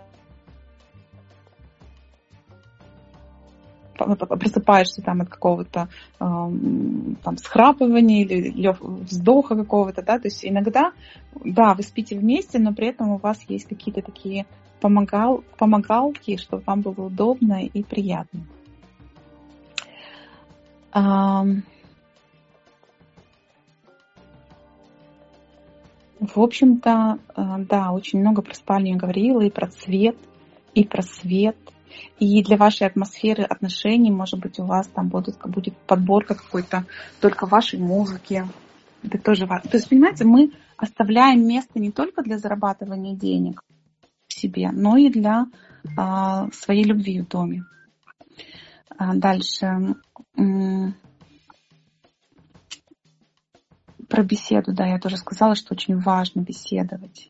Просыпаешься там от какого-то э, там схрапывания или вздоха какого-то, да, то есть иногда, да, вы спите вместе, но при этом у вас есть какие-то такие помогал, помогалки, чтобы вам было удобно и приятно. А, в общем-то, да, очень много про спальню говорила, и про цвет, и про свет. И для вашей атмосферы отношений, может быть, у вас там будут, будет подборка какой-то только вашей музыки. Это тоже важно. То есть, понимаете, мы оставляем место не только для зарабатывания денег в себе, но и для а, своей любви в доме. А дальше. про беседу, да, я тоже сказала, что очень важно беседовать.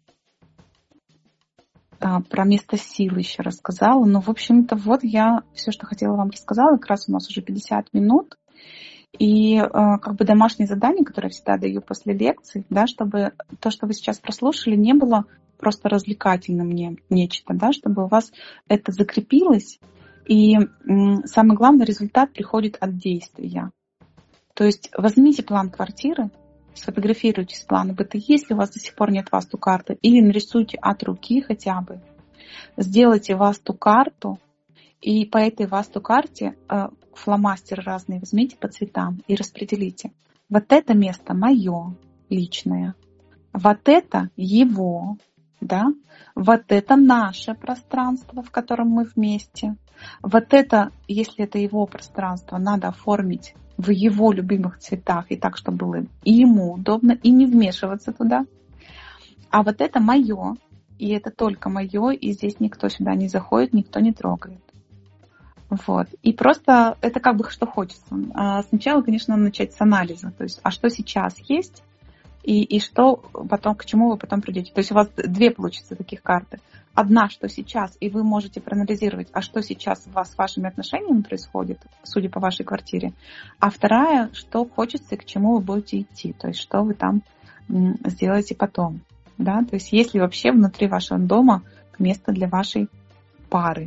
А, про место силы еще рассказала. Ну, в общем-то, вот я все, что хотела вам рассказала. Как раз у нас уже пятьдесят минут. И э, как бы домашнее задание, которое я всегда даю после лекций, да, чтобы то, что вы сейчас прослушали, не было просто развлекательным не, нечто, да, чтобы у вас это закрепилось. И м, самый главный результат приходит от действия. То есть возьмите план квартиры, сфотографируйте с плана быта, если у вас до сих пор нет васту-карты, или нарисуйте от руки хотя бы. Сделайте васту-карту, и по этой васту-карте э, фломастеры разные возьмите по цветам и распределите. Вот это место мое личное, вот это его, да? Вот это наше пространство, в котором мы вместе. Вот это, если это его пространство, надо оформить в его любимых цветах и так, чтобы было и ему удобно, и не вмешиваться туда. А вот это мое, и это только мое, и здесь никто сюда не заходит, никто не трогает. Вот. И просто это как бы что хочется. А сначала, конечно, надо начать с анализа. То есть, а что сейчас есть, и, и что потом, к чему вы потом придете. То есть у вас две получится таких карты. Одна, что сейчас, и вы можете проанализировать, а что сейчас у вас с вашими отношениями происходит, судя по вашей квартире. А вторая, что хочется и к чему вы будете идти. То есть что вы там сделаете потом. Да? То есть есть ли вообще внутри вашего дома место для вашей пары.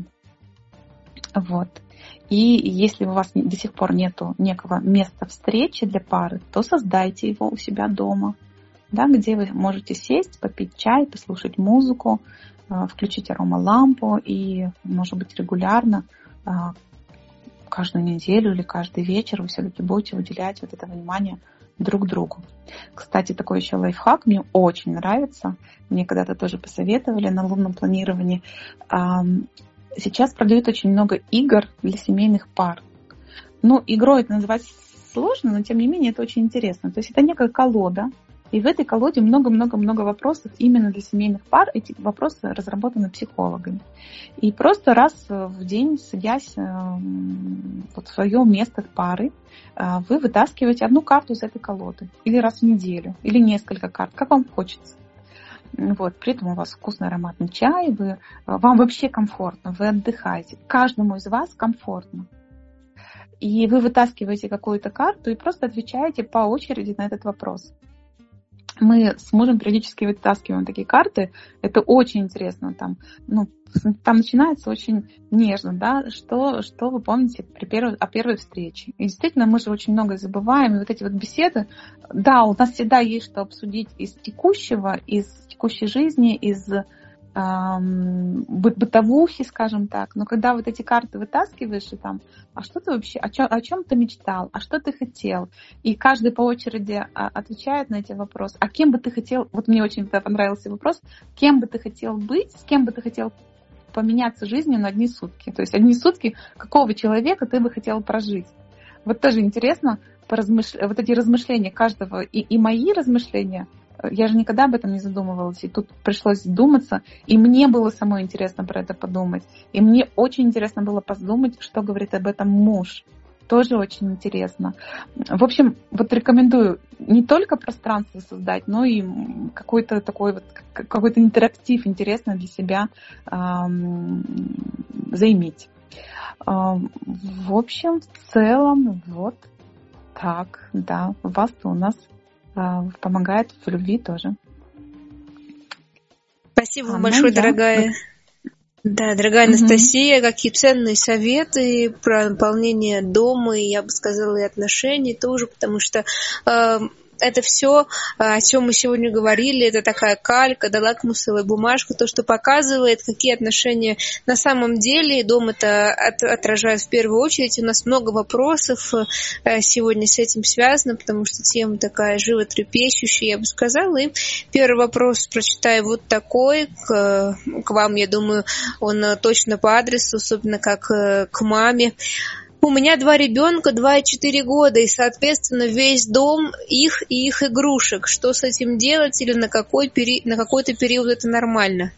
Вот. И если у вас до сих пор нету некого места встречи для пары, то создайте его у себя дома, да, где вы можете сесть, попить чай, послушать музыку, включить аромалампу и, может быть, регулярно, каждую неделю или каждый вечер вы все-таки будете уделять вот это внимание друг другу. Кстати, такой еще лайфхак мне очень нравится. Мне когда-то тоже посоветовали на лунном планировании. Сейчас продают очень много игр для семейных пар. Ну, игрой это назвать сложно, но тем не менее это очень интересно. То есть это некая колода, и в этой колоде много-много-много вопросов именно для семейных пар. Эти вопросы разработаны психологами. И просто раз в день, садясь вот в свое место пары, вы вытаскиваете одну карту из этой колоды. Или раз в неделю, или несколько карт, как вам хочется. Вот, при этом у вас вкусный ароматный чай, вы, вам вообще комфортно, вы отдыхаете. Каждому из вас комфортно. И вы вытаскиваете какую-то карту и просто отвечаете по очереди на этот вопрос. Мы с мужем периодически вытаскиваем такие карты. Это очень интересно. Там, ну, там начинается очень нежно, да, что, что вы помните при первой, о первой встрече. И действительно, мы же очень многое забываем. И вот эти вот беседы, да, у нас всегда есть что обсудить из текущего, из текущей жизни, из эм, бытовухи, скажем так. Но когда вот эти карты вытаскиваешь, и там, а что ты вообще, о чем, о чем ты мечтал, а что ты хотел? И каждый по очереди отвечает на эти вопросы. А кем бы ты хотел, вот мне очень понравился вопрос, кем бы ты хотел быть, с кем бы ты хотел поменяться жизнью на одни сутки. То есть одни сутки какого человека ты бы хотел прожить. Вот тоже интересно, поразмыш... вот эти размышления каждого, и, и мои размышления, я же никогда об этом не задумывалась, и тут пришлось задуматься, и мне было самой интересно про это подумать. И мне очень интересно было подумать, что говорит об этом муж. Тоже очень интересно. В общем, вот рекомендую не только пространство создать, но и какой-то такой вот, какой-то интерактив интересный для себя эм, заиметь. Эм, в общем, в целом, вот так, да, Васту у нас э, помогает в любви тоже. Спасибо а, большое, ну, я... дорогая. Да, дорогая Анастасия, угу. Какие ценные советы про наполнение дома, и я бы сказала, и отношений тоже, потому что э, это все, о чем мы сегодня говорили, это такая калька, да, лакмусовая бумажка, то, что показывает, какие отношения на самом деле. Дом это от, отражает в первую очередь. У нас много вопросов э, сегодня с этим связано, потому что тема такая животрепещущая, я бы сказала. И первый вопрос прочитаю вот такой, к, к вам, я думаю, он точно по адресу, особенно как к маме. У меня два ребенка, два и четыре года, и, соответственно, весь дом их и их игрушек. Что с этим делать, или на, какой пери... на какой-то период это нормально?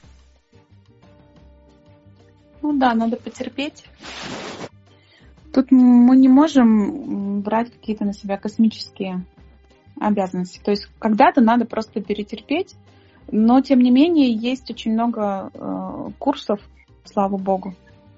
Ну да, надо потерпеть. Тут мы не можем брать какие-то на себя космические обязанности. То есть когда-то надо просто перетерпеть, но тем не менее есть очень много э, курсов, слава богу.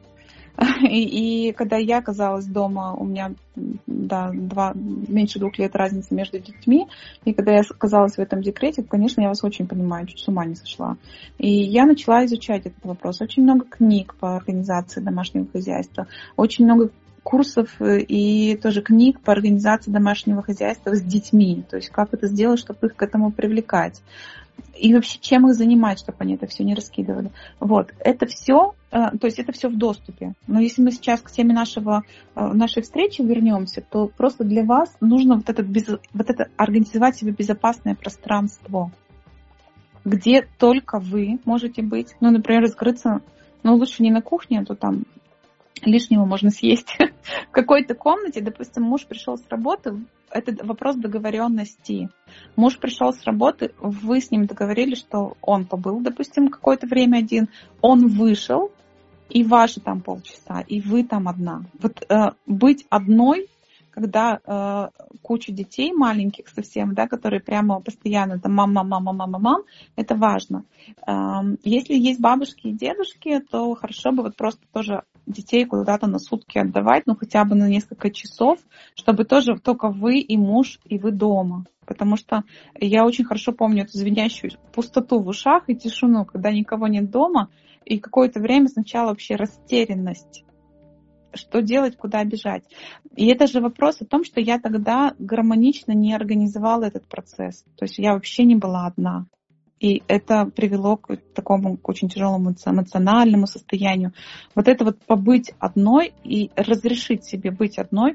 И, и когда я оказалась дома, у меня да, два, меньше двух лет разницы между детьми, и когда я оказалась в этом декрете, конечно, я вас очень понимаю, чуть с ума не сошла. И я начала изучать этот вопрос. Очень много книг по организации домашнего хозяйства, очень много курсов и тоже книг по организации домашнего хозяйства с детьми. То есть как это сделать, чтобы их к этому привлекать. И вообще, чем их занимать, чтобы они это все не раскидывали. Вот. Это все, то есть это все в доступе. Но если мы сейчас к теме нашего, нашей встречи вернемся, то просто для вас нужно вот, этот, вот это организовать себе безопасное пространство, где только вы можете быть. Ну, например, скрыться, ну, лучше не на кухне, а то там лишнего можно съесть. В какой-то комнате, допустим, муж пришел с работы, это вопрос договоренности. Муж пришел с работы, вы с ним договорились, что он побыл, допустим, какое-то время один, он вышел, и ваши там полчаса, и вы там одна. Вот э, быть одной, когда э, куча детей маленьких совсем, да, которые прямо постоянно там мама, мама, мама, мам, это важно. Э, если есть бабушки и дедушки, то хорошо бы вот просто тоже детей куда-то на сутки отдавать, ну хотя бы на несколько часов, чтобы тоже только вы и муж, и вы дома. Потому что я очень хорошо помню эту звенящую пустоту в ушах и тишину, когда никого нет дома, и какое-то время сначала вообще растерянность. Что делать, куда бежать. И это же вопрос о том, что я тогда гармонично не организовала этот процесс. То есть я вообще не была одна. И это привело к такому к очень тяжелому эмоциональному состоянию. Вот это вот побыть одной и разрешить себе быть одной.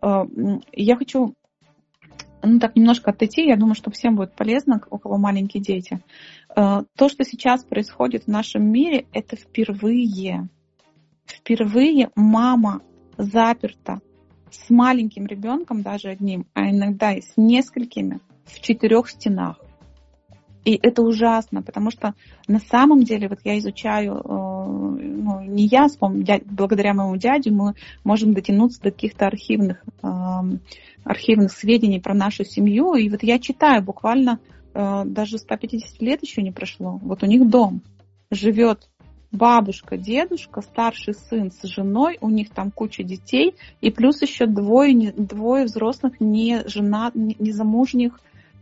Я хочу ну, так немножко отойти. Я думаю, что всем будет полезно, у кого маленькие дети. То, что сейчас происходит в нашем мире, это впервые. Впервые мама заперта с маленьким ребенком, даже одним, а иногда и с несколькими, в четырех стенах. И это ужасно, потому что на самом деле, вот я изучаю, ну, не я, благодаря моему дяде мы можем дотянуться до каких-то архивных, архивных сведений про нашу семью. И вот я читаю, буквально даже сто пятьдесят лет еще не прошло. Вот у них дом живет бабушка, дедушка, старший сын с женой, у них там куча детей, и плюс еще двое, двое взрослых не жена, не замужних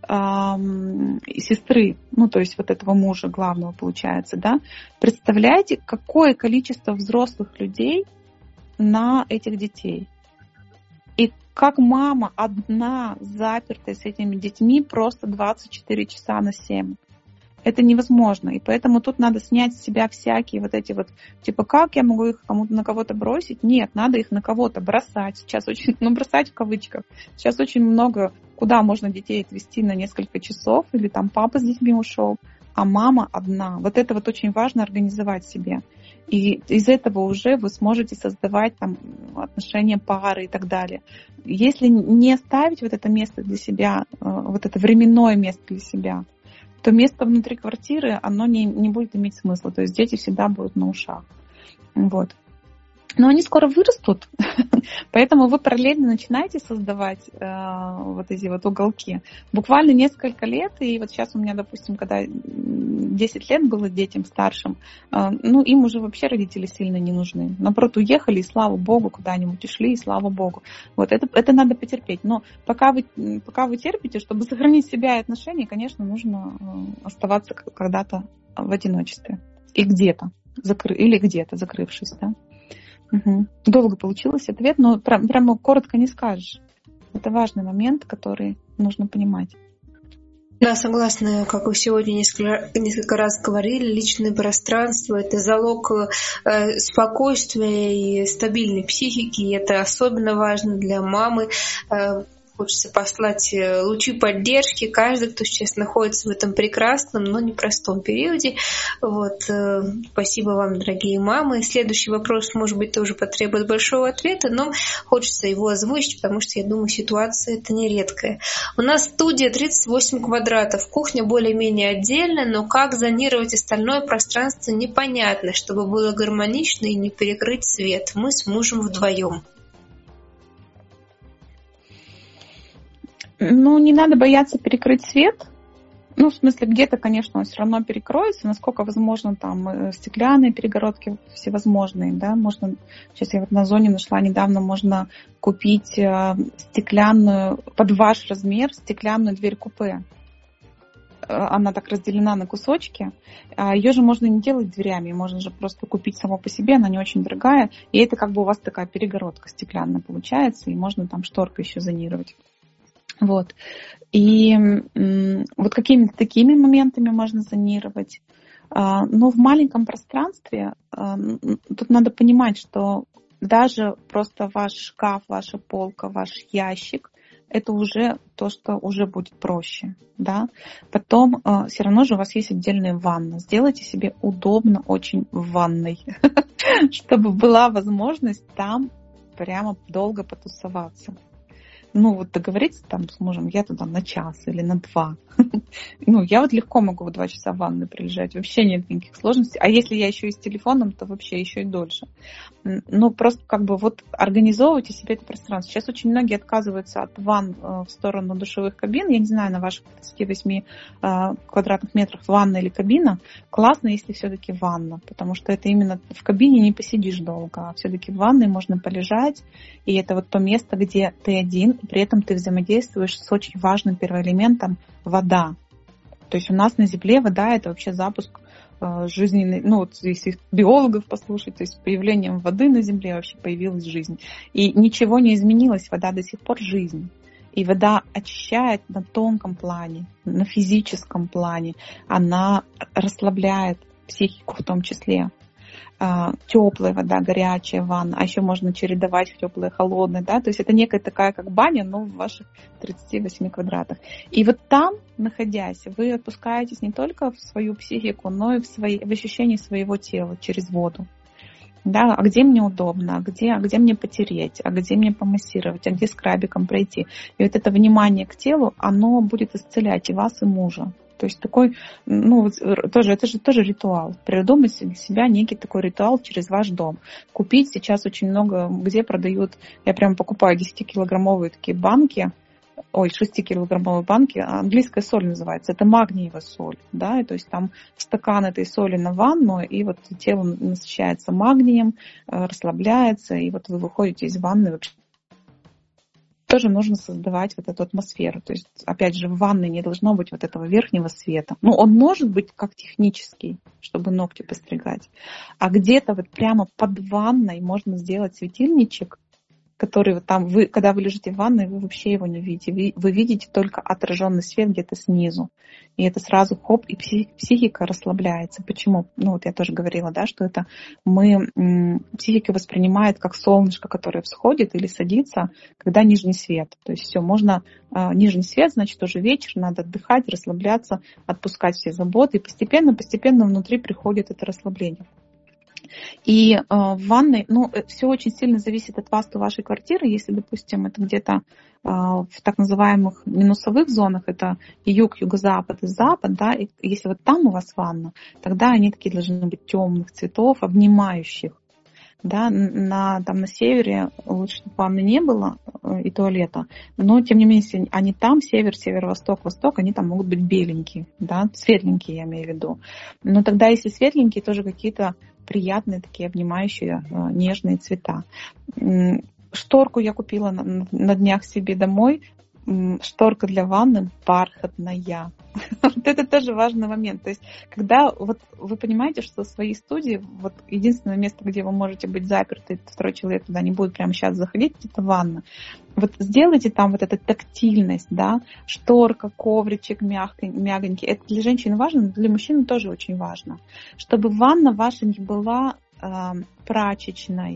эм, сестры, ну то есть вот этого мужа главного получается, да. Представляете, какое количество взрослых людей на этих детей. И как мама одна запертая с этими детьми просто двадцать четыре часа на семь. Это невозможно. И поэтому тут надо снять с себя всякие вот эти вот, типа, как я могу их кому-то на кого-то бросить? Нет, надо их на кого-то бросать. Сейчас очень, ну, бросать в кавычках. Сейчас очень много, куда можно детей отвезти на несколько часов, или там папа с детьми ушел, а мама одна. Вот это вот очень важно организовать себе. И из этого уже вы сможете создавать там отношения пары и так далее. Если не оставить вот это место для себя, вот это временное место для себя, то место внутри квартиры, оно не, не будет иметь смысла. То есть дети всегда будут на ушах. Вот. Но они скоро вырастут, поэтому вы параллельно начинаете создавать э, вот эти вот уголки. Буквально несколько лет, и вот сейчас у меня, допустим, когда десять лет было детям старшим, э, ну, им уже вообще родители сильно не нужны. Наоборот, уехали, и слава богу, куда-нибудь ушли, и слава богу. Вот, это, это надо потерпеть. Но пока вы, пока вы терпите, чтобы сохранить себя и отношения, конечно, нужно э, оставаться когда-то в одиночестве. И где-то, закры... или где-то закрывшись, да. Угу. Долго получилось ответ, но прям, прямо коротко не скажешь. Это важный момент, который нужно понимать. Да, согласна, как вы сегодня несколько, несколько раз говорили, личное пространство – это залог э, спокойствия и стабильной психики, и это особенно важно для мамы. Э, Хочется послать лучи поддержки каждый, кто сейчас находится в этом прекрасном, но непростом периоде. Вот. Спасибо вам, дорогие мамы. Следующий вопрос, может быть, тоже потребует большого ответа, но хочется его озвучить, потому что, я думаю, ситуация это нередкая. У нас студия тридцать восемь квадратов, кухня более-менее отдельная, но как зонировать остальное пространство непонятно, чтобы было гармонично и не перекрыть свет. Мы с мужем вдвоем. Ну, не надо бояться перекрыть свет. Ну, в смысле, где-то, конечно, он все равно перекроется, насколько возможно, там, стеклянные перегородки всевозможные, да, можно, сейчас я вот на Озоне нашла недавно, можно купить стеклянную, под ваш размер, стеклянную дверь-купе. Она так разделена на кусочки, ее же можно не делать дверями, можно же просто купить само по себе, она не очень дорогая, и это как бы у вас такая перегородка стеклянная получается, и можно там шторкой еще зонировать. Вот. И вот какими-то такими моментами можно зонировать. Но в маленьком пространстве тут надо понимать, что даже просто ваш шкаф, ваша полка, ваш ящик, это уже то, что уже будет проще. Да? Потом все равно же у вас есть отдельная ванна. Сделайте себе удобно очень в ванной, чтобы была возможность там прямо долго потусоваться. Ну, вот договориться там с мужем, я туда на час или на два. Ну, я вот легко могу в два часа в ванной прилежать, вообще нет никаких сложностей. А если я еще и с телефоном, то вообще еще и дольше. Ну, просто как бы вот организовывайте себе это пространство. Сейчас очень многие отказываются от ванн в сторону душевых кабин. Я не знаю, на ваших тридцати восьми квадратных метрах ванна или кабина. Классно, если все-таки ванна, потому что это именно в кабине не посидишь долго, а все-таки в ванной можно полежать. И это вот то место, где ты один, и при этом ты взаимодействуешь с очень важным первоэлементом — вода. То есть у нас на Земле вода — это вообще запуск э, жизненной, ну вот если биологов послушать, то есть с появлением воды на Земле вообще появилась жизнь. И ничего не изменилось, вода до сих пор жизнь. И вода очищает на тонком плане, на физическом плане. Она расслабляет психику в том числе. Теплая вода, горячая ванна, а еще можно чередовать теплое, холодное, да, то есть это некая такая как баня, но в ваших тридцати восьми квадратах. И вот там, находясь, вы отпускаетесь не только в свою психику, но и в, свои, в ощущение своего тела через воду. Да, а где мне удобно, а где, а где мне потереть, а где мне помассировать, а где скрабиком пройти. И вот это внимание к телу, оно будет исцелять и вас, и мужа. То есть такой, ну, тоже, это же тоже ритуал. Придумать для себя некий такой ритуал через ваш дом. Купить сейчас очень много, где продают, я прям покупаю десятикилограммовые такие банки, ой, шестикилограммовые банки, английская соль называется, это магниевая соль, да, и то есть там стакан этой соли на ванну, и вот тело насыщается магнием, расслабляется, и вот вы выходите из ванны вообще. Тоже нужно создавать вот эту атмосферу. То есть, опять же, в ванной не должно быть вот этого верхнего света. Ну, он может быть как технический, чтобы ногти постригать. А где-то вот прямо под ванной можно сделать светильничек, который вот там, вы, когда вы лежите в ванной, вы вообще его не видите. Вы, вы видите только отраженный свет где-то снизу. И это сразу хоп, и психика расслабляется. Почему? Ну, вот я тоже говорила, да, что это мы, м, психика воспринимает как солнышко, которое всходит или садится, когда нижний свет. То есть все, можно, э, нижний свет, значит, уже вечер, надо отдыхать, расслабляться, отпускать все заботы. И постепенно, постепенно внутри приходит это расслабление. И э, в ванной, ну, все очень сильно зависит от васту вашей квартиры. Если, допустим, это где-то э, в так называемых минусовых зонах, это юг, юго-запад и запад, да, и если вот там у вас ванна, тогда они такие должны быть темных цветов, обнимающих. Да, на, там на севере лучше, чтобы ванны не было и туалета, но тем не менее, если они там, север, северо-восток, восток, они там могут быть беленькие, да, светленькие, я имею в виду. Но тогда, если светленькие, тоже какие-то приятные такие обнимающие нежные цвета. Шторку я купила на, на днях себе домой. Шторка для ванны бархатная. Вот это тоже важный момент. То есть, когда вот вы понимаете, что в своей студии вот единственное место, где вы можете быть заперты, второй человек туда не будет прямо сейчас заходить, это ванна. Вот сделайте там вот эту тактильность, да, шторка, ковричек мягкий, мягонький. Это для женщин важно, но для мужчин тоже очень важно. Чтобы ванна ваша не была э, прачечной.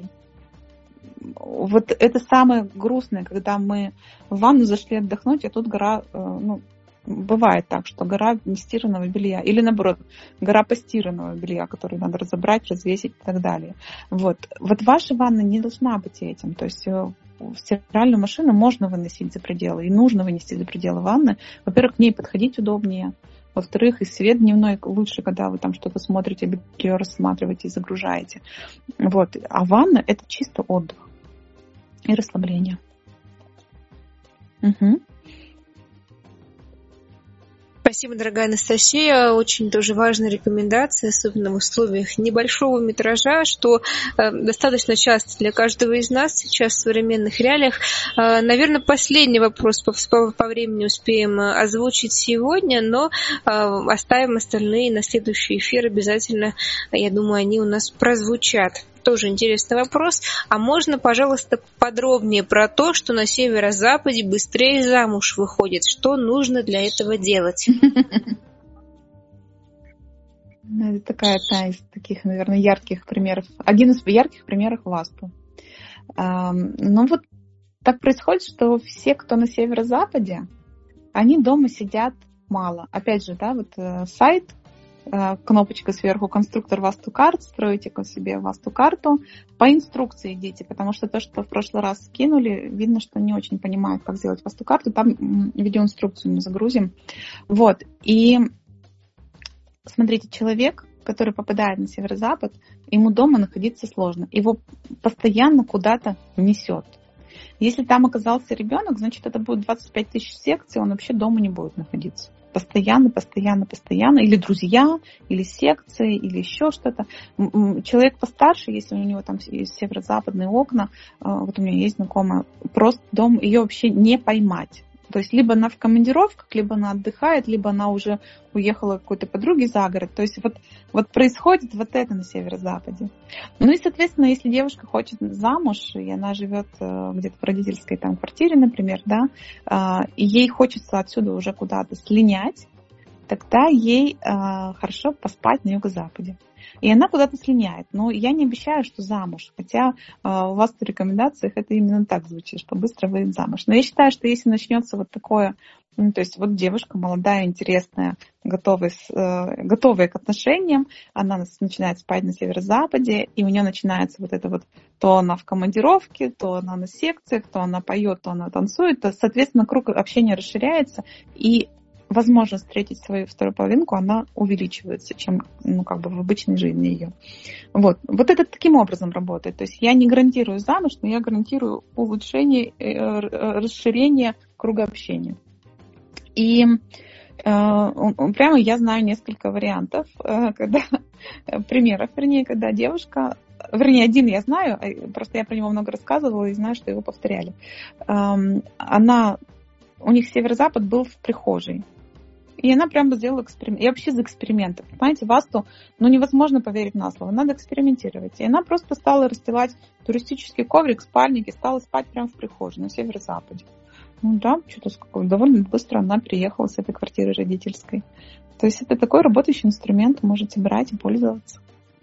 Вот это самое грустное, когда мы в ванну зашли отдохнуть, а тут гора, ну, бывает так, что гора нестиранного белья, или наоборот, гора постиранного белья, которую надо разобрать, развесить и так далее. Вот, вот ваша ванна не должна быть этим, то есть стиральную машину можно выносить за пределы, и нужно вынести за пределы ванны. Во-первых, к ней подходить удобнее. Во-вторых, и свет дневной лучше, когда вы там что-то смотрите, белье рассматриваете и загружаете. Вот. А ванна — это чисто отдых и расслабление. Угу. Спасибо, дорогая Анастасия. Очень тоже важная рекомендация, особенно в условиях небольшого метража, что э, достаточно часто для каждого из нас сейчас в современных реалиях. Э, наверное, последний вопрос по, по, по времени успеем озвучить сегодня, но э, оставим остальные на следующий эфир обязательно. Я думаю, они у нас прозвучат. Тоже интересный вопрос. А можно, пожалуйста, подробнее про то, что на северо-западе быстрее замуж выходит? Что нужно для этого делать? Это такая одна из таких, наверное, ярких примеров. Один из ярких примеров васту. Ну вот так происходит, что все, кто на северо-западе, они дома сидят мало. Опять же, да, вот сайт, кнопочка сверху «Конструктор Васту-карт», строите себе Васту-карту, по инструкции идите, потому что то, что в прошлый раз скинули, видно, что не очень понимают, как сделать Васту-карту, там видеоинструкцию мы загрузим. Вот, и смотрите, человек, который попадает на северо-запад, ему дома находиться сложно, его постоянно куда-то несет. Если там оказался ребенок, значит, это будет двадцать пять тысяч секций, он вообще дома не будет находиться. Постоянно, постоянно, постоянно. Или друзья, или секции, или еще что-то. Человек постарше, если у него там северо-западные окна, вот у меня есть знакомая, просто дом ее вообще не поймать. То есть либо она в командировках, либо она отдыхает, либо она уже уехала к какой-то подруге за город. То есть вот, вот происходит вот это на северо-западе. Ну и, соответственно, если девушка хочет замуж, и она живет где-то в родительской там квартире, например, да, и ей хочется отсюда уже куда-то слинять, тогда ей хорошо поспать на юго-западе. И она куда-то слиняет. Но я не обещаю, что замуж. Хотя э, у вас в рекомендациях это именно так звучит, что быстро выйдет замуж. Но я считаю, что если начнется вот такое, ну, то есть вот девушка молодая, интересная, готовая, э, готовая к отношениям, она начинает спать на северо-западе, и у нее начинается вот это вот, то она в командировке, то она на секциях, то она поет, то она танцует, то, соответственно, круг общения расширяется, и возможность встретить свою вторую половинку, она увеличивается, чем, ну, как бы в обычной жизни ее. Вот. Вот это таким образом работает. То есть я не гарантирую замуж, но я гарантирую улучшение, расширение круга общения. И э, прямо я знаю несколько вариантов, э, когда, примеров, вернее, когда девушка, вернее, один я знаю, просто я про него много рассказывала и знаю, что его повторяли. Э, она, у них северо-запад был в прихожей. И она прямо сделала эксперимент. Я вообще за эксперименты. Понимаете, Васту, ну, невозможно поверить на слово. Надо экспериментировать. И она просто стала расстилать туристический коврик, спальник и стала спать прямо в прихожей на северо-западе. Ну да, что-то довольно быстро она переехала с этой квартиры родительской. То есть это такой работающий инструмент, можете брать и пользоваться.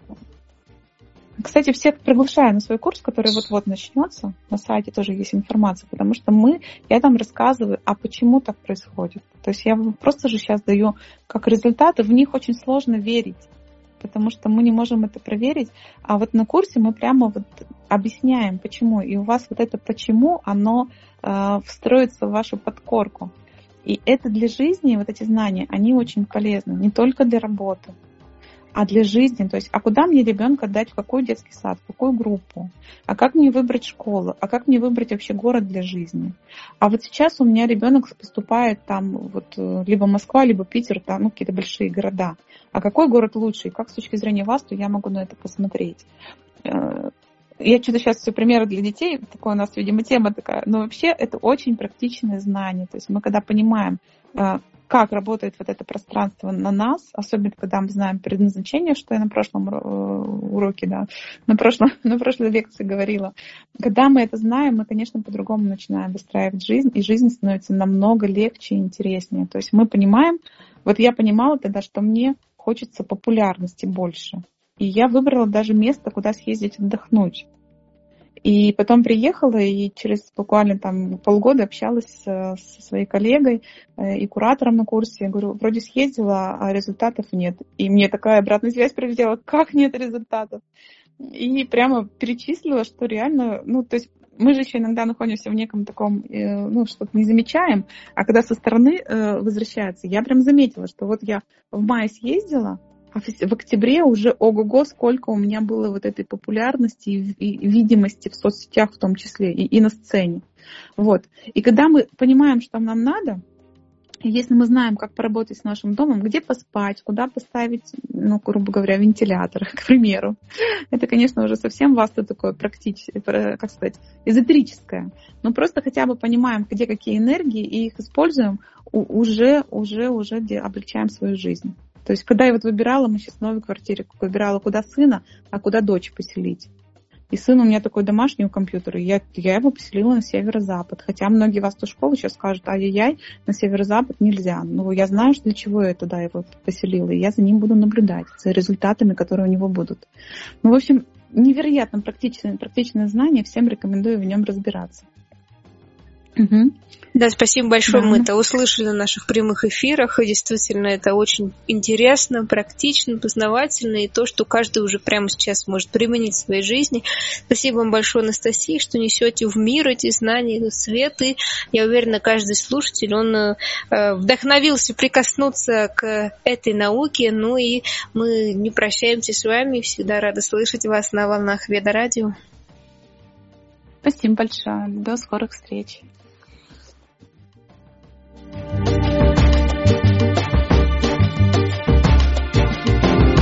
Кстати, всех приглашаю на свой курс, который вот-вот начнется. На сайте тоже есть информация, потому что мы, я там рассказываю, а почему так происходит. То есть я просто же сейчас даю как результаты, в них очень сложно верить, потому что мы не можем это проверить. А вот на курсе мы прямо вот объясняем, почему. И у вас вот это почему, оно э, встроится в вашу подкорку. И это для жизни, вот эти знания, они очень полезны, не только для работы, а для жизни. То есть, а куда мне ребенка дать, в какой детский сад, в какую группу, а как мне выбрать школу, а как мне выбрать вообще город для жизни. А вот сейчас у меня ребенок поступает там вот либо Москва, либо Питер, там ну, какие-то большие города. А какой город лучше, и как с точки зрения Васту я могу на это посмотреть. Я что-то сейчас все примеры для детей, такое у нас, видимо, тема такая, но вообще это очень практичное знание. То есть мы когда понимаем, как работает вот это пространство на нас, особенно когда мы знаем предназначение, что я на прошлом уроке, да, на, прошлом, на прошлой лекции говорила. Когда мы это знаем, мы, конечно, по-другому начинаем выстраивать жизнь, и жизнь становится намного легче и интереснее. То есть мы понимаем, вот я понимала тогда, что мне хочется популярности больше. И я выбрала даже место, куда съездить отдохнуть. И потом приехала и через буквально там полгода общалась со своей коллегой и куратором на курсе. Я говорю, вроде съездила, а результатов нет. И мне такая обратная связь прилетела, как нет результатов? И прямо перечислила, что реально, ну, то есть мы же еще иногда находимся в неком таком, ну, что-то не замечаем, а когда со стороны возвращается, я прям заметила, что вот я в мае съездила, а в октябре уже ого-го, сколько у меня было вот этой популярности и видимости в соцсетях в том числе, и, и на сцене. Вот. И когда мы понимаем, что нам надо, Если мы знаем, как поработать с нашим домом, где поспать, куда поставить, ну, грубо говоря, вентилятор, к примеру, это, конечно, уже совсем вас такое практическое, как сказать, эзотерическое. Но просто хотя бы понимаем, где какие энергии, и их используем, уже, уже, уже облегчаем свою жизнь. То есть, когда я вот выбирала, мы сейчас в новой квартире выбирала, куда сына, а куда дочь поселить. И сын у меня такой домашний у компьютера, я, я его поселила на северо-запад. Хотя многие в автошколы сейчас скажут, ай-яй-яй, на северо-запад нельзя. Но я знаю, что для чего я туда его поселила, и я за ним буду наблюдать, за результатами, которые у него будут. Ну, в общем, невероятно практичное, практичное знание, всем рекомендую в нем разбираться. Угу. Да, спасибо большое. Да. Мы это услышали на наших прямых эфирах. И действительно, это очень интересно, практично, познавательно. И то, что каждый уже прямо сейчас может применить в своей жизни. Спасибо вам большое, Анастасия, что несете в мир эти знания, этот свет. И я уверена, каждый слушатель, он э, вдохновился прикоснуться к этой науке. Ну и мы не прощаемся с вами. Всегда рада слышать вас на волнах Веда Радио. Спасибо большое. До скорых встреч.